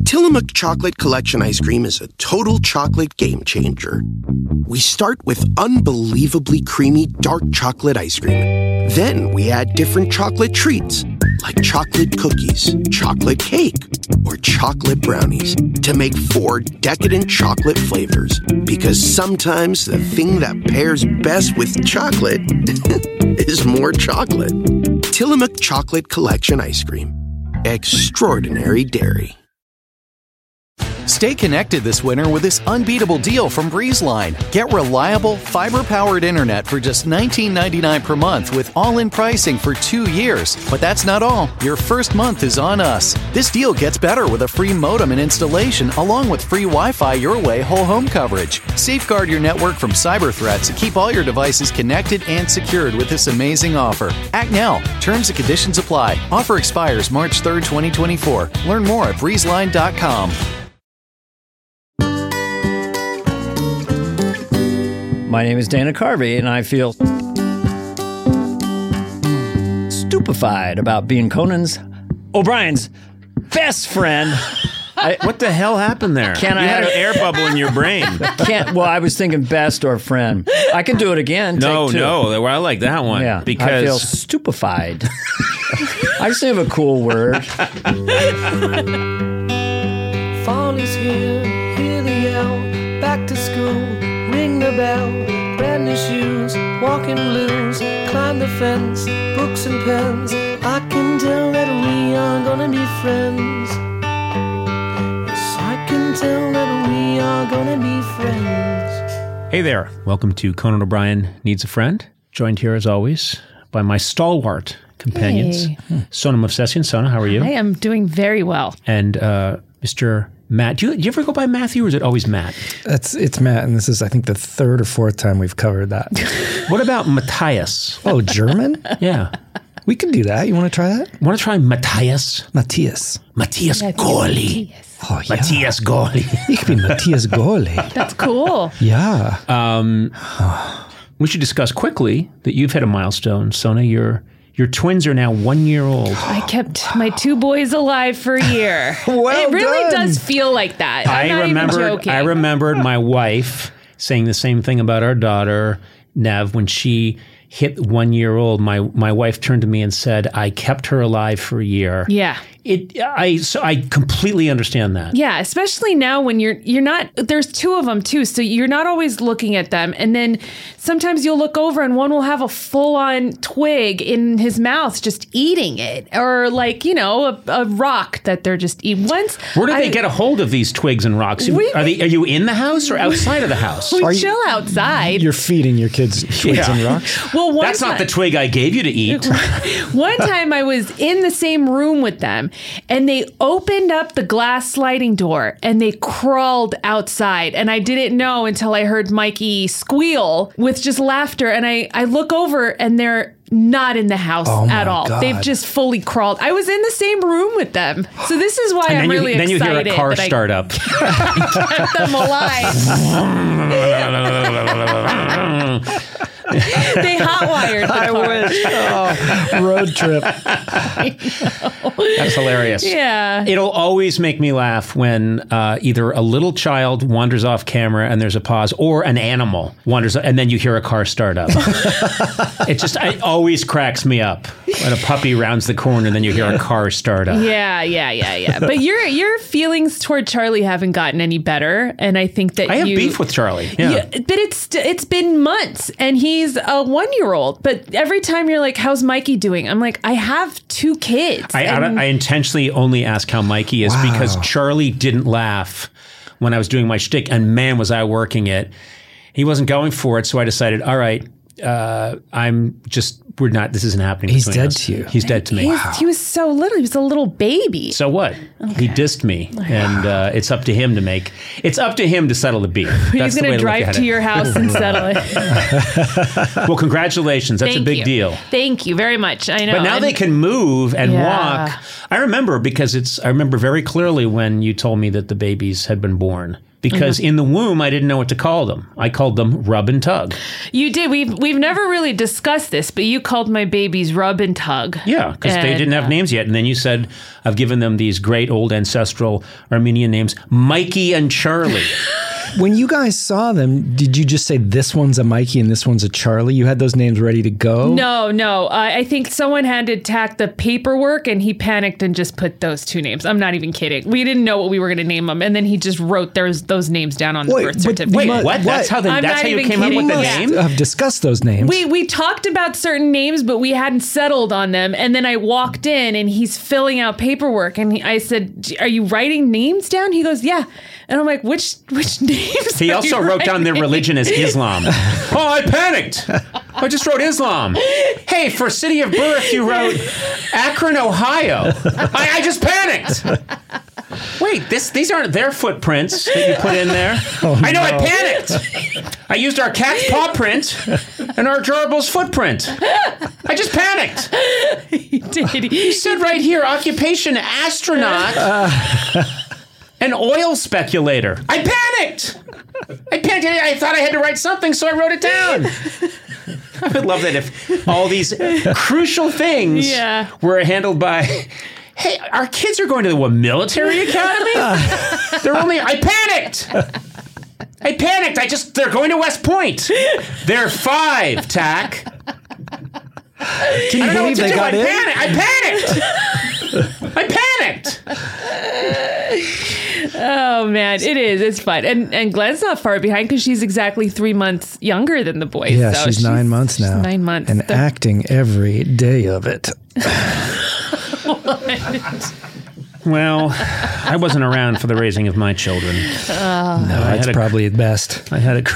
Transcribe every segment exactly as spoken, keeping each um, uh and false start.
Tillamook Chocolate Collection Ice Cream is a total chocolate game changer. We start with unbelievably creamy dark chocolate ice cream. Then we add different chocolate treats, like chocolate cookies, chocolate cake, or chocolate brownies, to make four decadent chocolate flavors. Because sometimes the thing that pairs best with chocolate is more chocolate. Tillamook Chocolate Collection Ice Cream. Extraordinary dairy. Stay connected this winter with this unbeatable deal from BreezeLine. Get reliable, fiber-powered internet for just nineteen ninety-nine per month with all-in pricing for two years. But that's not all. Your first month is on us. This deal gets better with a free modem and installation, along with free Wi-Fi your way whole home coverage. Safeguard your network from cyber threats and keep all your devices connected and secured with this amazing offer. Act now. Terms and conditions apply. Offer expires March third, twenty twenty-four. Learn more at breezeline dot com. My name is Dana Carvey, and I feel stupefied about being Conan's O'Brien's best friend. I, what the hell happened there? Can you I had have, an air bubble in your brain. Can't. Well, I was thinking best or friend. I can do it again. No, Take two. no. Well, I like that one. Yeah, because I feel stupefied. I just have a cool word. Fall is here, hear the yell, back to school. Ring the bell, brand new shoes, walking blues, climb the fence, books and pens. I can tell that we are gonna be friends. Yes, I can tell that we are gonna be friends. Hey there, welcome to Conan O'Brien Needs a Friend. Joined here as always by my stalwart companions, Hey. Sona Movsesian. Sona, how are you? I am doing very well. And uh, Mister Matt. Do you, do you ever go by Matthew, or is it always Matt? It's it's Matt, and this is, I think, the third or fourth time we've covered that. What about Matthias? Oh, German? Yeah. We can do that. You want to try that? Want to try Matthias? Matthias. Matthias Goli. Oh, yeah. Matthias Goli. You could be Matthias Goli. That's cool. Yeah. Um, we should discuss quickly that you've hit a milestone. Sona, your your twins are now one year old. I kept my two boys alive for a year. Well it really done. does feel like that. I'm I not remembered. even joking. I remembered my wife saying the same thing about our daughter Nev when she hit one year old. My my wife turned to me and said, "I kept her alive for a year." Yeah. It. I. So I completely understand that. Yeah, especially now when you're you're not there's two of them too, so you're not always looking at them, and then sometimes you'll look over and one will have a full-on twig in his mouth just eating it, or like, you know, a, a rock that they're just eating. Once Where do they I, get a hold of these twigs and rocks? We- are they? Are you in the house or outside of the house? we Are you- chill outside. You're feeding your kids twigs Yeah. and rocks? well, one That's not time- the twig I gave you to eat. One time I was in the same room with them, and they opened up the glass sliding door and they crawled outside, and I didn't know until I heard Mikey squeal with just laughter, and I, I look over and they're not in the house Oh, my at all. God. They've just fully crawled. I was in the same room with them. So this is why And I'm then you, really then you excited hear a car that I start up. kept them alive. They hotwired the I car. wish. Oh, road trip. That's hilarious. Yeah. It'll always make me laugh when uh, either a little child wanders off camera and there's a pause, or an animal wanders, and then you hear a car start up. It just it always cracks me up when a puppy rounds the corner and then you hear a car start up. Yeah, yeah, yeah, yeah. But your your feelings toward Charlie haven't gotten any better, and I think that I have you, beef with Charlie. Yeah. Yeah, but it's it's been months, and he's a one year old. But every time you're like, "How's Mikey doing?" I'm like, "I have two kids." I, and I, I intentionally only ask how Mikey is Wow. because Charlie didn't laugh when I was doing my shtick, and man, was I working it. He wasn't going for it, so I decided, all right, uh, I'm just, we're not, this isn't happening. He's between dead us. to you. He's dead to me. he's- he was so little. He was a little baby. So what? He dissed me, and uh, it's up to him to make. It's up to him to settle the beef. He's That's the going way to to look drive at to it. your house and settle it. Well, congratulations. That's Thank a big you. deal. Thank you very much. I know. But now I'm- they can move and Yeah. walk. I remember because it's. I remember very clearly when you told me that the babies had been born. Because in the womb, I didn't know what to call them. I called them Rub and Tug. You did. We've we've never really discussed this, but you called my babies Rub and Tug. Yeah, because they And, didn't have uh, names yet. And then you said, I've given them these great old ancestral Armenian names, Mikey and Charlie. When you guys saw them, did you just say this one's a Mikey and this one's a Charlie? You had those names ready to go? No, no. Uh, I think someone handed Tack the paperwork and he panicked and just put those two names. I'm not even kidding. We didn't know what we were going to name them. And then he just wrote those, those names down on the Wait, birth but- certificate. Wait, What- what? That's how, the, I'm that's not how you even came up kidding. with the Yeah. name? I've discussed those names. We we talked about certain names, but we hadn't settled on them. And then I walked in, and he's filling out paperwork, and he, I said, "Are you writing names down?" He goes, "Yeah." And I'm like, "Which which names?" He are also you wrote down their writing?" religion as Islam. Oh, I panicked. I just wrote Islam. Hey, for city of birth, you wrote Akron, Ohio. I, I just panicked. Wait, this these aren't their footprints that you put in there. Oh, I know, no. I panicked. I used our cat's paw print and our gerbil's footprint. I just panicked. He did. You said right here, occupation astronaut. An oil speculator. I panicked. I panicked. I thought I had to write something, so I wrote it down. I would love that if all these crucial things Yeah. were handled by, hey, our kids are going to the military academy? They're only, I panicked. I panicked. I just, they're going to West Point. They're five, Tack. Can you I don't know what believe to they do. got I in? panicked. I panicked. I panicked. Oh man, it is. It's fun, and and Glenn's not far behind because she's exactly three months younger than the boys. Yeah, so she's, nine months now. She's nine months. And The- acting every day of it. Well, I wasn't around for the raising of my children. No, I that's had a- probably at best. I had a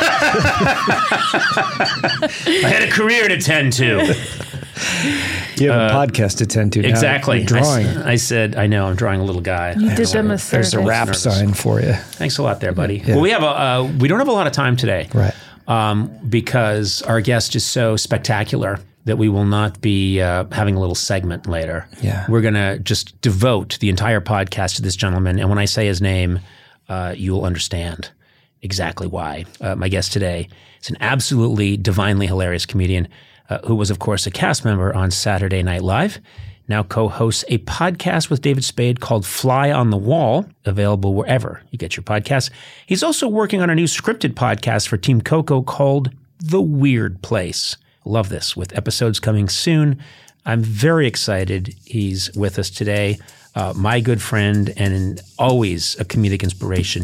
I had a career to tend to. You have a podcast to tend to now. Exactly. You're drawing. I, s- I said, I know, I'm drawing a little guy. you did them a There's a service. rap Nervous. sign for you. Thanks a lot there, buddy. Well, we have a uh, we don't have a lot of time today, Right. Um, because our guest is so spectacular that we will not be uh, having a little segment later. Yeah. We're gonna just devote the entire podcast to this gentleman, and when I say his name, uh, you'll understand exactly why. Uh, my guest today is an absolutely divinely hilarious comedian uh, who was, of course, a cast member on Saturday Night Live. Now co-hosts a podcast with David Spade called Fly on the Wall, available wherever you get your podcasts. He's also working on a new scripted podcast for Team Coco called The Weird Place. Love this, with episodes coming soon. I'm very excited he's with us today. Uh, my good friend and an, always a comedic inspiration.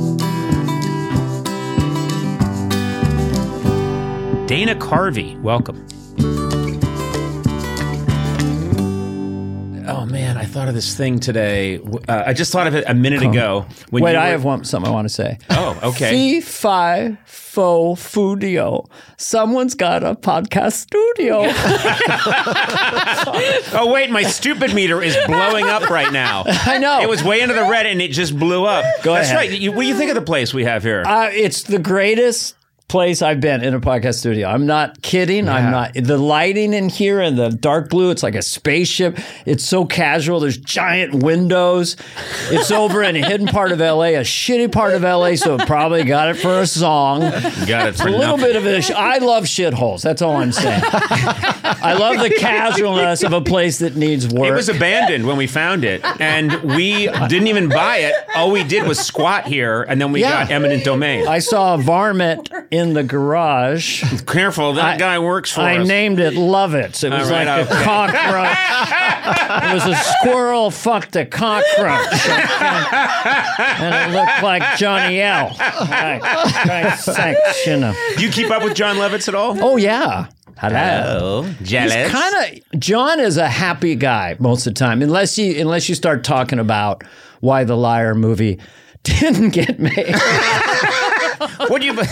Dana Carvey, welcome. Oh man, I thought of this thing today. Uh, I just thought of it a minute ago. When Wait, you I were- have one, something I want to say. Oh, okay. Fee, fi, fo, foodio. Someone's got a podcast studio. Oh wait, my stupid meter is blowing up right now. I know. It was way into the red and it just blew up. Go That's ahead. right. You, what do you think of the place we have here? Uh, it's the greatest place I've been in a podcast studio. I'm not kidding. I'm not. The lighting in here and the dark blue, it's like a spaceship. It's so casual. There's giant windows. It's over in a hidden part of L A, a shitty part of L A, so it probably got it for a song. Got it for A little nothing. bit of a. Sh- I love shitholes. That's all I'm saying. I love the casualness of a place that needs work. It was abandoned when we found it, and we didn't even buy it. All we did was squat here, and then we Yeah. got eminent domain. I saw a varmint in the garage. Careful, that I- guy works for I us. named it Love It. It was All right, like okay. a cockroach. It was a squirrel fucked a cockroach. And it looked like Johnny L. Right, right section of. Do you keep up with John Lovitz at all? Oh, yeah. Hello. jealous. He's kind of John is a happy guy most of the time, unless you unless you start talking about why the Liar movie didn't get made. What do you?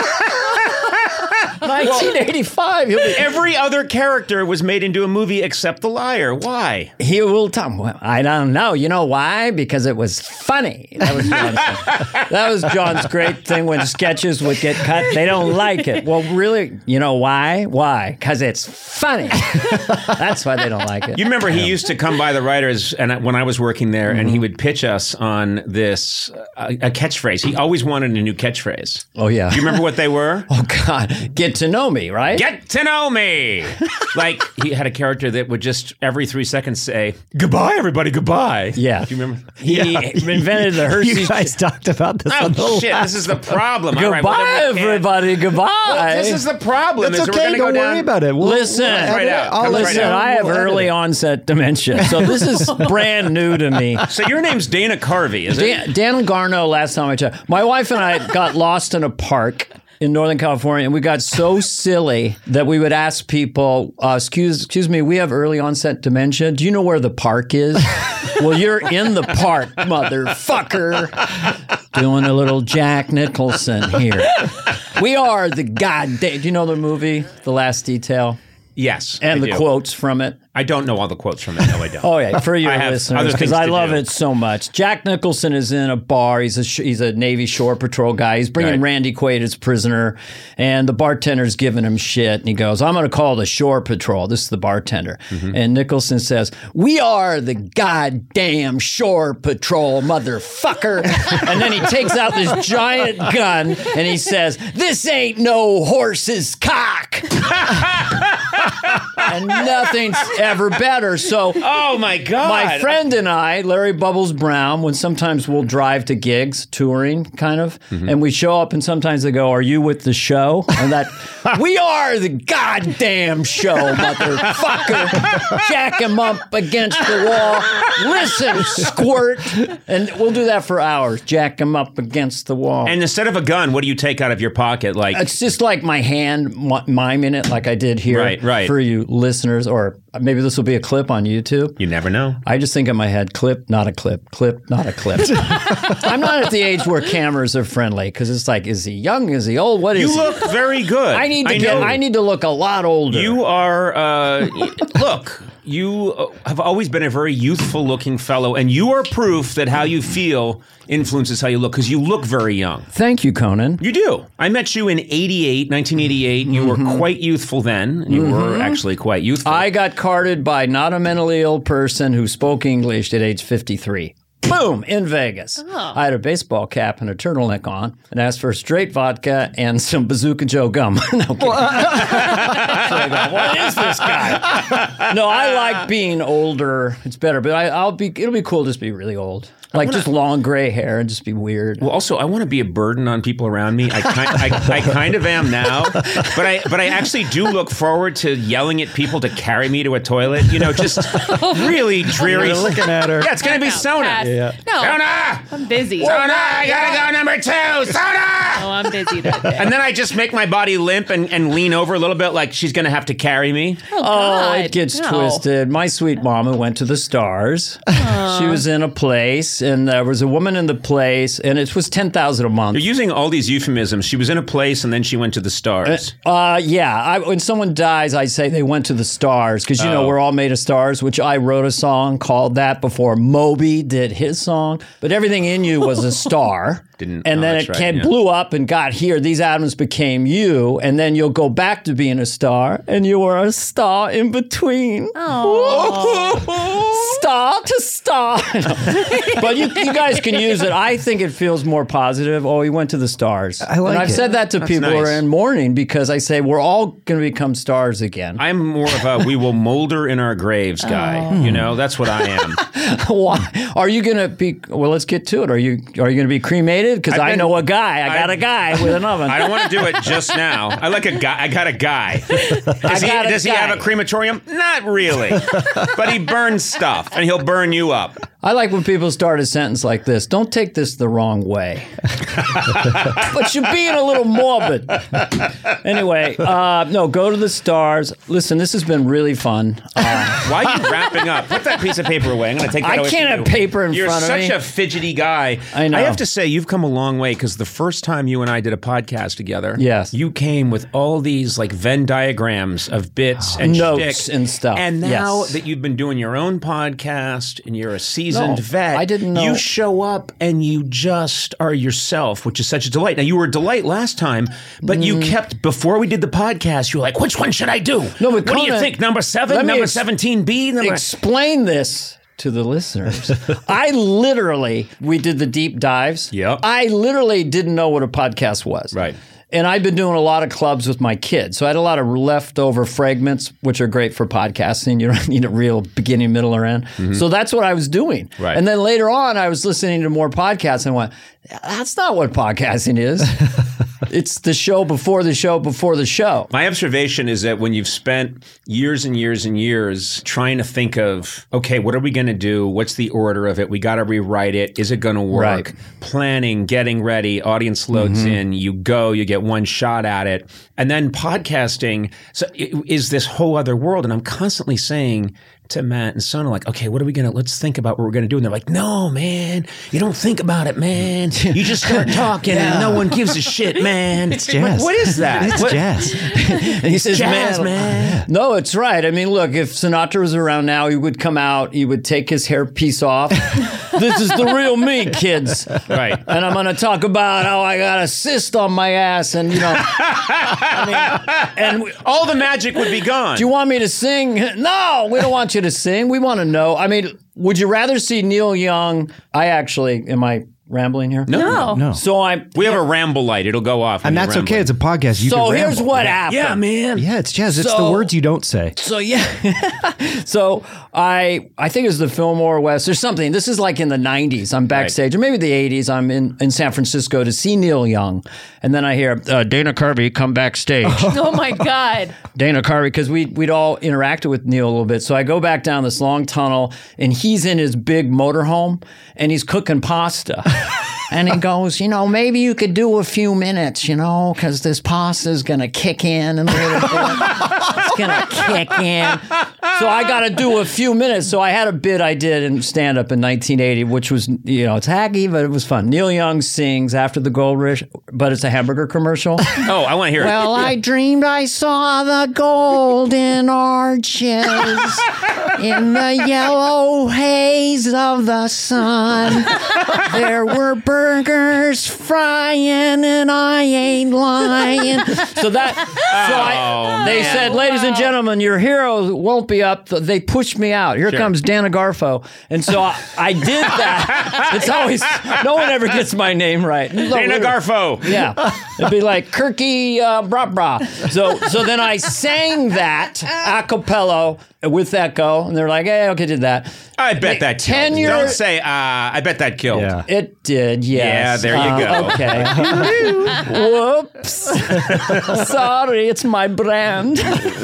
nineteen eighty-five. He'll be, Every other character was made into a movie except the liar. Why? he will tell. Well, I don't know. You know why? Because it was funny. That was John's thing. That was John's great thing when sketches would get cut. They don't like it. Well, really, you know why? Why? Because it's funny. That's why they don't like it. You remember he used to come by the writers, and I- when I was working there, and he would pitch us on this uh, a catchphrase. He always wanted a new catchphrase. Oh yeah. Do you remember what they were? Oh God! Get to know me, right? Get to know me. Like he had a character that would just every three seconds say, "Goodbye, everybody, goodbye." Yeah. Do you remember? He invented the Hershey's. You guys talked about this. on the Oh shit! last This is the problem. All right, Goodbye, well, then we can't- everybody. Goodbye. Well, this is the problem. It's is we're okay. gonna Don't go worry down. about it. We'll, Listen. we'll edit Right it. out. I'll Comes let right you Listen, know. I have We'll edit early it. onset dementia, so this is brand new to me. So your name's Dana Carvey, is it? Dan, Dan Garno, last time I checked. My wife and I got lost in a park in Northern California, and we got so silly that we would ask people, uh, excuse, excuse me, we have early onset dementia. Do you know where the park is? Well, you're in the park, motherfucker. Doing a little Jack Nicholson here. We are the goddamn, do you know the movie, The Last Detail? Yes. And I the do. quotes from it? I don't know all the quotes from it. No, I don't. Oh yeah, for your I have listeners, other because things I to love do. it so much. Jack Nicholson is in a bar. He's a sh- he's a Navy Shore Patrol guy. He's bringing Right. Randy Quaid as prisoner, and the bartender's giving him shit. And he goes, "I'm going to call the Shore Patrol." This is the bartender, Mm-hmm. and Nicholson says, "We are the goddamn Shore Patrol, motherfucker." And then he takes out this giant gun and he says, "This ain't no horse's cock." And nothing's ever better. So, Oh my God. my friend and I, Larry Bubbles Brown, when sometimes we'll drive to gigs, touring, kind of, Mm-hmm. and we show up, and sometimes they go, "Are you with the show?" And that, we are the goddamn show, motherfucker. Jack him up against the wall. Listen, squirt. And we'll do that for hours. Jack him up against the wall. And instead of a gun, what do you take out of your pocket? Like It's just like my hand m- miming it, like I did here. Right, right. For you listeners, or maybe this will be a clip on YouTube. you never know. I just think in my head, clip, not a clip, clip, not a clip. I'm not at the age where cameras are friendly because it's like, is he young? Is he old? What is You he? look very good. I need to I get. know. I need to look a lot older. You are. Uh, y- look, you uh, have always been a very youthful-looking fellow, and you are proof that how you feel influences how you look because you look very young. Thank you, Conan. You do. I met you in eighty-eight, nineteen eighty-eight. You Mm-hmm. were quite youthful then. You were actually quite youthful. I got carded by not a mentally ill person who spoke English at age fifty-three. Boom, in Vegas. I had a baseball cap and a turtleneck on and asked for straight vodka and some Bazooka Joe gum. No, kidding. So I go, what is this guy? No, I like being older. It's better, but I, I'll be. It'll be cool just to be really old. Like just long gray hair and just be weird. Well, also, I want to be a burden on people around me. I kind, I, I kind of am now, but I, but I actually do look forward to yelling at people to carry me to a toilet. You know, just really dreary. You're looking at her. Yeah, it's gonna be No, Sona. pass. Yeah. No, Sona, I'm busy. Sona, I gotta go number two. Sona. Oh, I'm busy that day. And then I just make my body limp and, and lean over a little bit, like she's gonna have to carry me. oh, Oh, God. it gets No. twisted. My sweet mama went to the stars. She was in a place, and there was a woman in the place, and it was ten thousand a month. You're using all these euphemisms. She was in a place and then she went to the stars. Uh, yeah. I, when someone dies, I say they went to the stars because you know Oh. we're all made of stars. Which I wrote a song called that before Moby did his song. But everything in you was a star. Didn't- and oh, then that's it right, came, yeah. blew up and got here. These atoms became you, and then you'll go back to being a star, and you were a star in between. Star to star. But you, you guys can use it. I think it feels more positive. Oh, he went to the stars. I like and I've it. said that to people who nice. are in mourning because I say we're all going to become stars again. I'm more of a we will molder in our graves guy. You know, that's what I am. Why are you going to be? Well, let's get to it. Are you are you going to be cremated? Because I've I been- know a guy. I got I've- a guy with an oven. I don't want to do it just now. I like a guy. I got a guy. Does, he, got a does he guy. have a crematorium? Not really. But he burns stuff and he'll burn you up. I like when people start a sentence like this. Don't take this the wrong way. But you're being a little morbid. Anyway, uh, no, go to the stars. Listen, this has been really fun. Uh, Why are you wrapping up? Put that piece of paper away. I'm going to take that I away can't from have you. paper in You're front of such me. a fidgety guy. I know. I have to say, you've come a long way because the first time you and I did a podcast together, Yes. you came with all these like Venn diagrams of bits and Notes shtick. and stuff. And now Yes. that you've been doing your own podcast and you're a seasoned No, vet, I didn't know- you show up and you just are yourself, which is such a delight. Now, you were a delight last time, but you kept, before we did the podcast, you were like, which one should I do? Mm. No, but what do you Conan, think? Number seven? let me Number ex- seventeen B? Number... Explain this to the listeners. I literally, we did the deep dives. Yep. I literally didn't know what a podcast was. Right. And I've been doing a lot of clubs with my kids. So I had a lot of leftover fragments, which are great for podcasting. You don't need a real beginning, middle, or end. Mm-hmm. So that's what I was doing. Right. And then later on, I was listening to more podcasts and went, that's not what podcasting is. It's the show before the show before the show. My observation is that when you've spent years and years and years trying to think of, okay, what are we going to do? What's the order of it? We got to rewrite it. Is it going to work? Right. Planning, getting ready, audience loads mm-hmm. in, you go, you get one shot at it. And then podcasting so it, is this whole other world. And I'm constantly saying to Matt and Sona, like, okay, what are we going to, let's think about what we're going to do. And they're like, no, man, you don't think about it, man. You just start talking yeah. and no one gives a shit, man. It's jazz. Like, what is that? It's what? jazz. And he says, jazz, man. man. No, it's right. I mean, look, if Sinatra was around now, he would come out, he would take his hairpiece off. This is the real me, kids. Right. And I'm going to talk about how I got a cyst on my ass and, you know, I mean, and we, all the magic would be gone. Do you want me to sing? No, we don't want you to sing. We want to know. I mean, would you rather see Neil Young? I actually, am I rambling here? No. No. No. So I'm. We have a ramble light. It'll go off. And that's okay. It's a podcast. You So can here's ramble. what happened. Yeah, man. Yeah, it's jazz. It's So- the words you don't say. So yeah, so I I think it was the Fillmore West or something. This is like in the nineties. I'm backstage, or maybe the eighties. I'm in, in San Francisco to see Neil Young, and then I hear uh, Dana Carvey come backstage. Oh my God. Dana Carvey, because we we'd all interacted with Neil a little bit. So I go back down this long tunnel, and he's in his big motorhome, and he's cooking pasta. And he goes, you know, maybe you could do a few minutes, you know, because this pasta's going to kick in in a little bit. It's going to kick in. So I got to do a few minutes. So I had a bit I did in stand-up in nineteen eighty, which was, you know, it's hacky, but it was fun. Neil Young sings After the Gold Rush, but it's a hamburger commercial. Oh, I want to hear Well, it. I dreamed I saw the golden arches in the yellow haze of the sun. There were burgers frying, and I ain't lying. So that, so I, they man. said, ladies and gentlemen, your hero won't be up. They pushed me out. Here Sure. comes Dana Garfo, and so I, I did that. It's always no one ever gets my name right. Dana Garfo. Yeah, it'd be like Kirky uh, Bra Bra. So, so then I sang that a cappella with echo, and they're like, "Hey, okay, did that." I bet that killed. ten year- Don't say, uh, I bet that killed. Yeah. It did, yes. Yeah, there you Uh, go. Okay. Whoops. Sorry, it's my brand.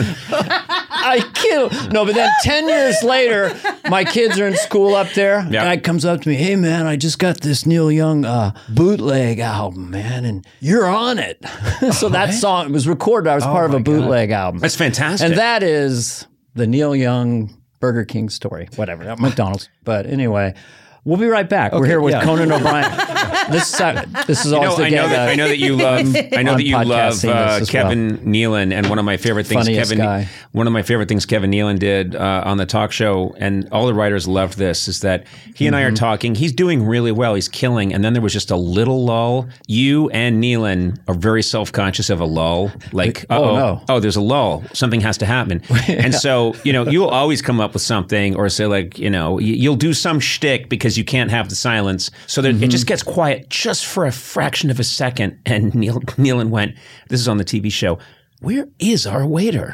I kill. No, but then ten years later, my kids are in school up there. Yeah. Guy comes up to me, hey, man, I just got this Neil Young uh, bootleg album, man, and you're on it. So that song was recorded. I was part of a bootleg album. That's fantastic. And that is the Neil Young Burger King story. Whatever, not McDonald's. But anyway, we'll be right back. We're here with yeah. Conan O'Brien. This is uh, this is You always know, the I know gag, that uh, I know that you love I know on that you love podcasting uh, this as Kevin Nealon, and one of my favorite things Funniest Kevin guy. one of my favorite things Kevin Nealon did uh, on the talk show, and all the writers loved this, is that he and I Mm-hmm. are talking. He's doing really well. He's killing, and then there was just a little lull. You and Nealon are very self conscious of a lull, like Oh, uh-oh, no. oh, there's a lull. Something has to happen, and so you know you'll always come up with something or say like you know y- you'll do some shtick because you can't have the silence, so that Mm-hmm. it just gets quiet just for a fraction of a second. And Neil Nealon went, this is on the T V show, where is our waiter?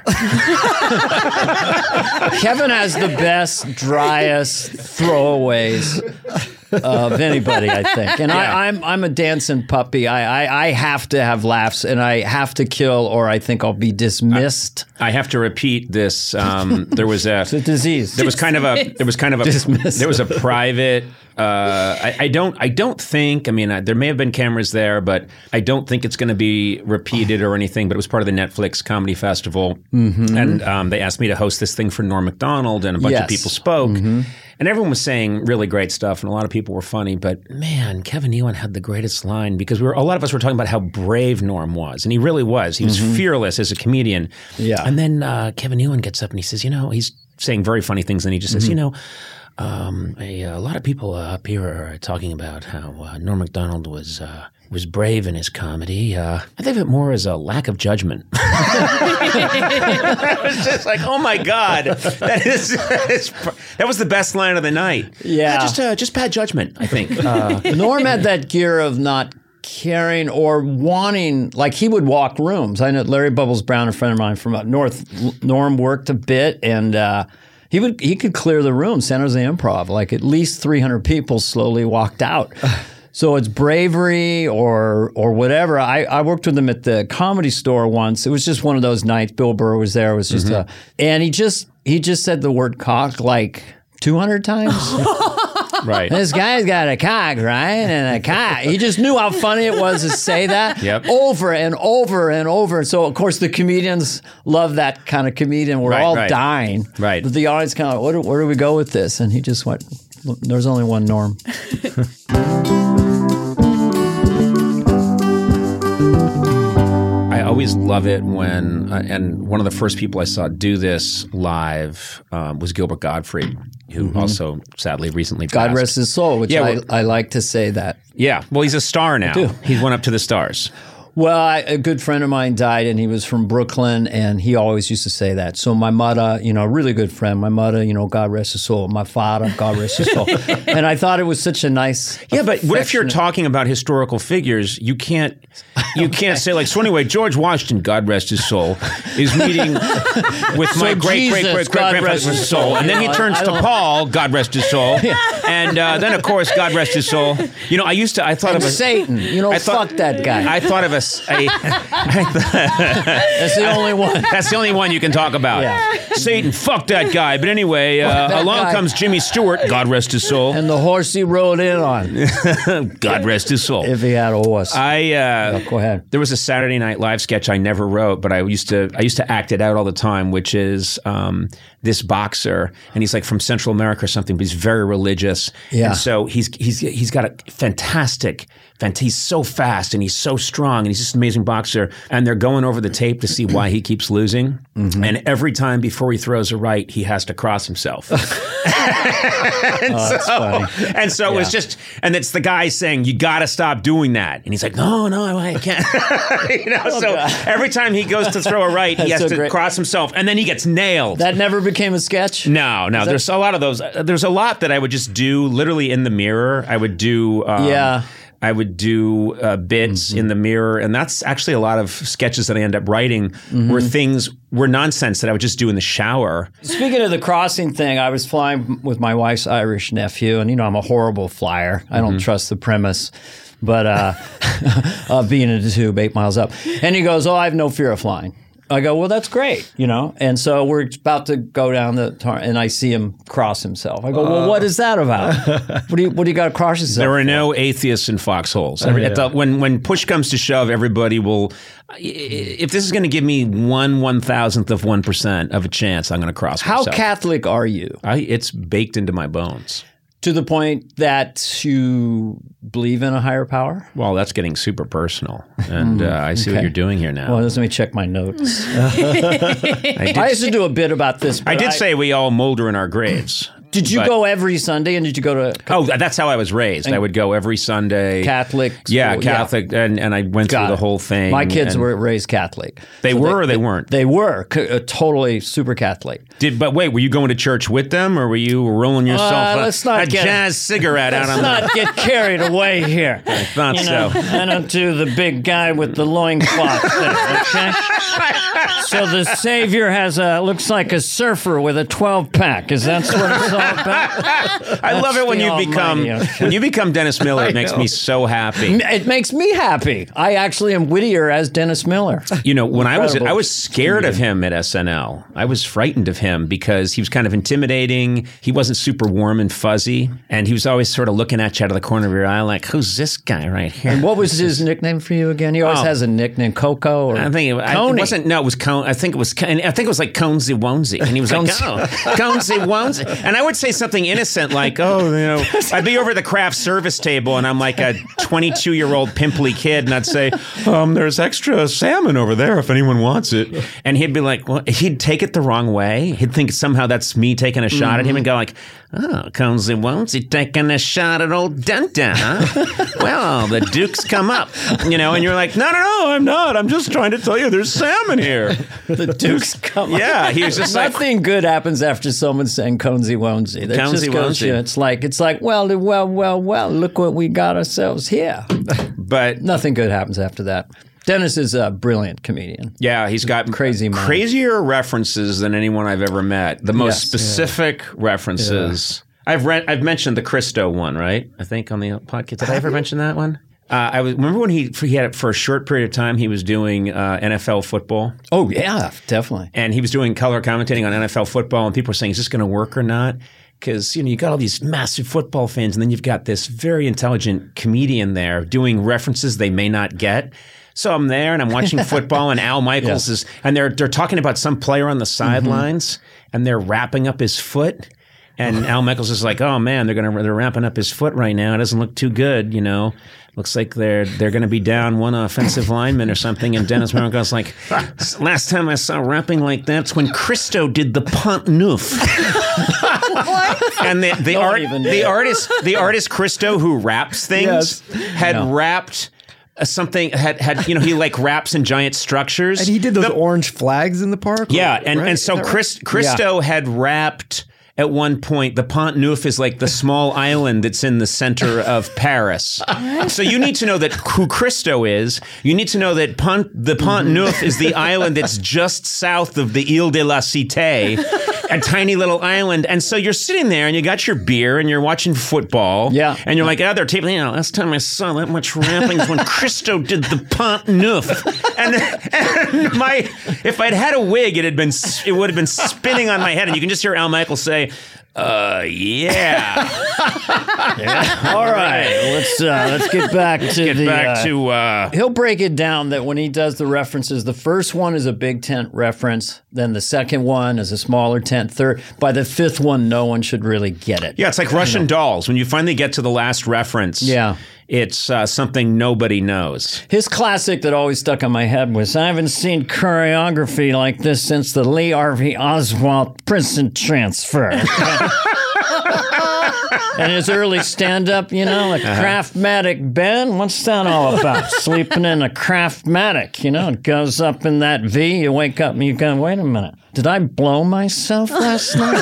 Kevin has the best, driest throwaways of anybody, I think. And Yeah. I, I'm I'm a dancing puppy. I, I I have to have laughs, and I have to kill, or I think I'll be dismissed. I have to repeat this. Um, there was a It's a disease. there was kind of a there was kind of a Dismissed. there was a private. Uh, I, I don't I don't think I mean I, there may have been cameras there, but I don't think it's going to be repeated or anything. But it was part of the Netflix Comedy Festival, Mm-hmm. and um, they asked me to host this thing for Norm Macdonald, and a bunch Yes. of people spoke, Mm-hmm. and everyone was saying really great stuff, and a lot of people were funny. But man, Kevin Nealon had the greatest line, because we were a lot of us were talking about how brave Norm was, and he really was. He was fearless as a comedian. Mm-hmm. Yeah. And then uh, Kevin Nealon gets up and he says, you know, he's saying very funny things, and he just says, you know. Um, a, a lot of people uh, up here are talking about how uh, Norm Macdonald was uh, was brave in his comedy. Uh, I think of it more as a lack of judgment. I was just like, oh my god, that is, that is that was the best line of the night. Yeah. just uh, just bad judgment. I think. Uh, Norm had that gear of not caring or wanting, like he would walk rooms. I know Larry Bubbles Brown, a friend of mine from up north, Norm worked a bit, and uh, he would he could clear the room, San Jose Improv. Like at least three hundred people slowly walked out. So it's bravery or or whatever. I, I worked with him at the Comedy Store once. It was just one of those nights. Bill Burr was there. It was just mm-hmm. a, and he just he just said the word cock like two hundred times. Right. This guy's got a cock, right? And a cock. He just knew how funny it was to say that yep. over and over and over. So, of course, the comedians love that kind of comedian. We're right, all right. dying. Right. But the audience kind of, where do, where do we go with this? And he just went, there's only one Norm. I always love it when, uh, and one of the first people I saw do this live um, was Gilbert Gottfried, who mm-hmm. also sadly recently God passed. rest his soul, which yeah, I, well, I like to say that. Yeah, well, he's a star now. He went up to the stars. Well, I, a good friend of mine died, and he was from Brooklyn, and he always used to say that. So my mother, you know, a really good friend, my mother, you know, God rest his soul. My father, God rest his soul. And I thought it was such a nice, yeah. But what if you're talking about historical figures? You can't, you okay. can't say like. So anyway, George Washington, God rest his soul, is meeting with so my great Jesus, great great great God grandfather's rest his soul, soul. and then he turns to Paul, God rest his soul, and uh, then of course, God rest his soul. You know, I used to, I thought and of a Satan. You know, I thought, fuck that guy. I thought of a. a That's the only one. That's the only one you can talk about. Yeah. Satan, fuck that guy. But anyway, uh, along guy. comes Jimmy Stewart, God rest his soul. And the horse he rode in on. God rest his soul. If he had a horse. I uh, yeah, go ahead. There was a Saturday Night Live sketch I never wrote, but I used to I used to act it out all the time, which is um, this boxer, and he's like from Central America or something, but he's very religious. Yeah. And so he's he's he's got a fantastic, fant- he's so fast and he's so strong and he's just an amazing boxer. And they're going over the tape to see why he keeps losing. Mm-hmm. And every time before he throws a right, he has to cross himself. and, oh, so, that's funny. and so Yeah. it's just, and it's the guy saying, you got to stop doing that. And he's like, no, no, I can't. you know, Oh, so God. every time he goes to throw a right, he That's has so to great. cross himself. And then he gets nailed. That never became a sketch? No, no. that- There's a lot of those. Uh, There's a lot that I would just do literally in the mirror. I would do. Um, Yeah. I would do uh, bits Mm-hmm. in the mirror, and that's actually a lot of sketches that I end up writing Mm-hmm. were things were nonsense that I would just do in the shower. Speaking of the crossing thing, I was flying with my wife's Irish nephew, and you know I'm a horrible flyer. I don't trust the premise, but uh, of being in a tube eight miles up. And he goes, "Oh, I have no fear of flying." I go, "Well, that's great," you know. And so we're about to go down the tar- and I see him cross himself. I go, "Well, what is that about? What do you what do you got to cross yourself?" There are for?" no atheists in foxholes. Every, at the, when when push comes to shove, everybody will. If this is going to give me one one thousandth of one percent of a chance, I'm going to cross How myself. Catholic are you? I, it's baked into my bones. To the point that you believe in a higher power? Well, that's getting super personal, and uh, I see what okay. you're doing here now. Well, let me check my notes. I did, I used to do a bit about this. I but did say we all molder in our graves. Did you but- go every Sunday, and did you go to Oh, that's how I was raised. I would go every Sunday. Catholic? Yeah, school? Catholic, and, and I went Got through the it. whole thing. My kids and were raised Catholic. They So were or they weren't? They were c- uh, totally super Catholic. Did but wait, were you going to church with them, or were you rolling yourself Uh, a, let's not a get- jazz cigarette out Let's on not the? get carried away here. I thought you know, so. I don't do the big guy with the loincloth thing, okay? So the Savior has a, looks like a surfer with a twelve pack. Is that what it's all about? I love it when the you become Almighty, okay. when you become Dennis Miller. I It makes know. me so happy. It makes me happy. I actually am wittier as Dennis Miller. You know, when I was Incredible I was scared of him at S N L. I was frightened of him because he was kind of intimidating. He wasn't super warm and fuzzy, and he was always sort of looking at you out of the corner of your eye, like, "Who's this guy right here?" And what was his nickname for you again? He always Oh. has a nickname, Coco or I think it, I, it Coney. wasn't. No, it was Cone. I think it was. I think it was like Conesy Wonesy, and he was like, Conesy. "Oh, Conesy Wonesy," and I would say something innocent like, "Oh, you know," I'd be over the craft service table, and I'm like a twenty-two-year-old pimply kid, and I'd say, "Um, there's extra salmon over there if anyone wants it," and he'd be like, "Well," he'd take it the wrong way. He'd think somehow that's me taking a shot Mm-hmm. at him, and go like, "Oh, Conesy Wonesy taking a shot at old Denta, huh? Well, the Duke's come up, you know," and you're like, "No, no, no, I'm not. I'm just trying to tell you there's salmon here." The Duke's come up. Yeah, he was just like, Nothing good happens after someone saying Conesy Wonesy. That Conesy just goes Wonesy. to- It's like it's like well, well, well, well. Look what we got ourselves here. but Nothing good happens after that. Dennis is a brilliant comedian. yeah, he's got Crazy mind. crazier references than anyone I've ever met. The most Yes. specific references. I've read. I've mentioned the Christo one, right? I think on the podcast. Did I ever mention that one? Uh, I was, remember when he he had it for a short period of time. He was doing uh, N F L football. Oh, yeah, definitely. And he was doing color commentating on N F L football, and people were saying, is this going to work or not? Because, you know, you got all these massive football fans, and then you've got this very intelligent comedian there doing references they may not get. So I'm there, and I'm watching football, and Al Michaels is – and they're they're talking about some player on the sidelines, mm-hmm. and they're wrapping up his foot. And Al Michaels is like, oh, man, they're gonna they're wrapping up his foot right now. It doesn't look too good, you know. Looks like they're they're going to be down one offensive lineman or something. And Dennis Marigold's like, last time I saw rapping like that's when Christo did the Pont Neuf. And the the, No one art, even knew. the artist the artist Christo who raps things had No. rapped uh, something had had you know he like raps in giant structures. And he did those The- orange flags in the park? yeah, and, right? and so Is that right? Chris, Christo had rapped at one point. The Pont Neuf is like the small island that's in the center of Paris. So you need to know that who Christo is. You need to know that Pont, the Pont Neuf is the island that's just south of the Ile de la Cité, a tiny little island. And so you're sitting there and you got your beer and you're watching football. Yeah. And you're like, oh, they're taping. You know, last time I saw that much rapping was when Christo did the Pont Neuf. And, and my, if I'd had a wig, it had been, it would have been spinning on my head. And you can just hear Al Michaels say, uh, yeah. All right, let's uh, let's get back to Get the. back uh, to, uh, He'll break it down that when he does the references, the first one is a big tent reference, then the second one is a smaller tent. Third, by the fifth one, no one should really get it. yeah, it's like Russian dolls. When you finally get to the last reference, Yeah. it's uh, something nobody knows. His classic that always stuck on my head was, I haven't seen choreography like this since the Lee Harvey Oswald prison transfer. And his early stand-up, you know, like Uh-huh. Craftmatic Ben, what's that all about? Sleeping in a Craftmatic, you know, it goes up in that V, you wake up and you go, wait a minute, did I blow myself last night?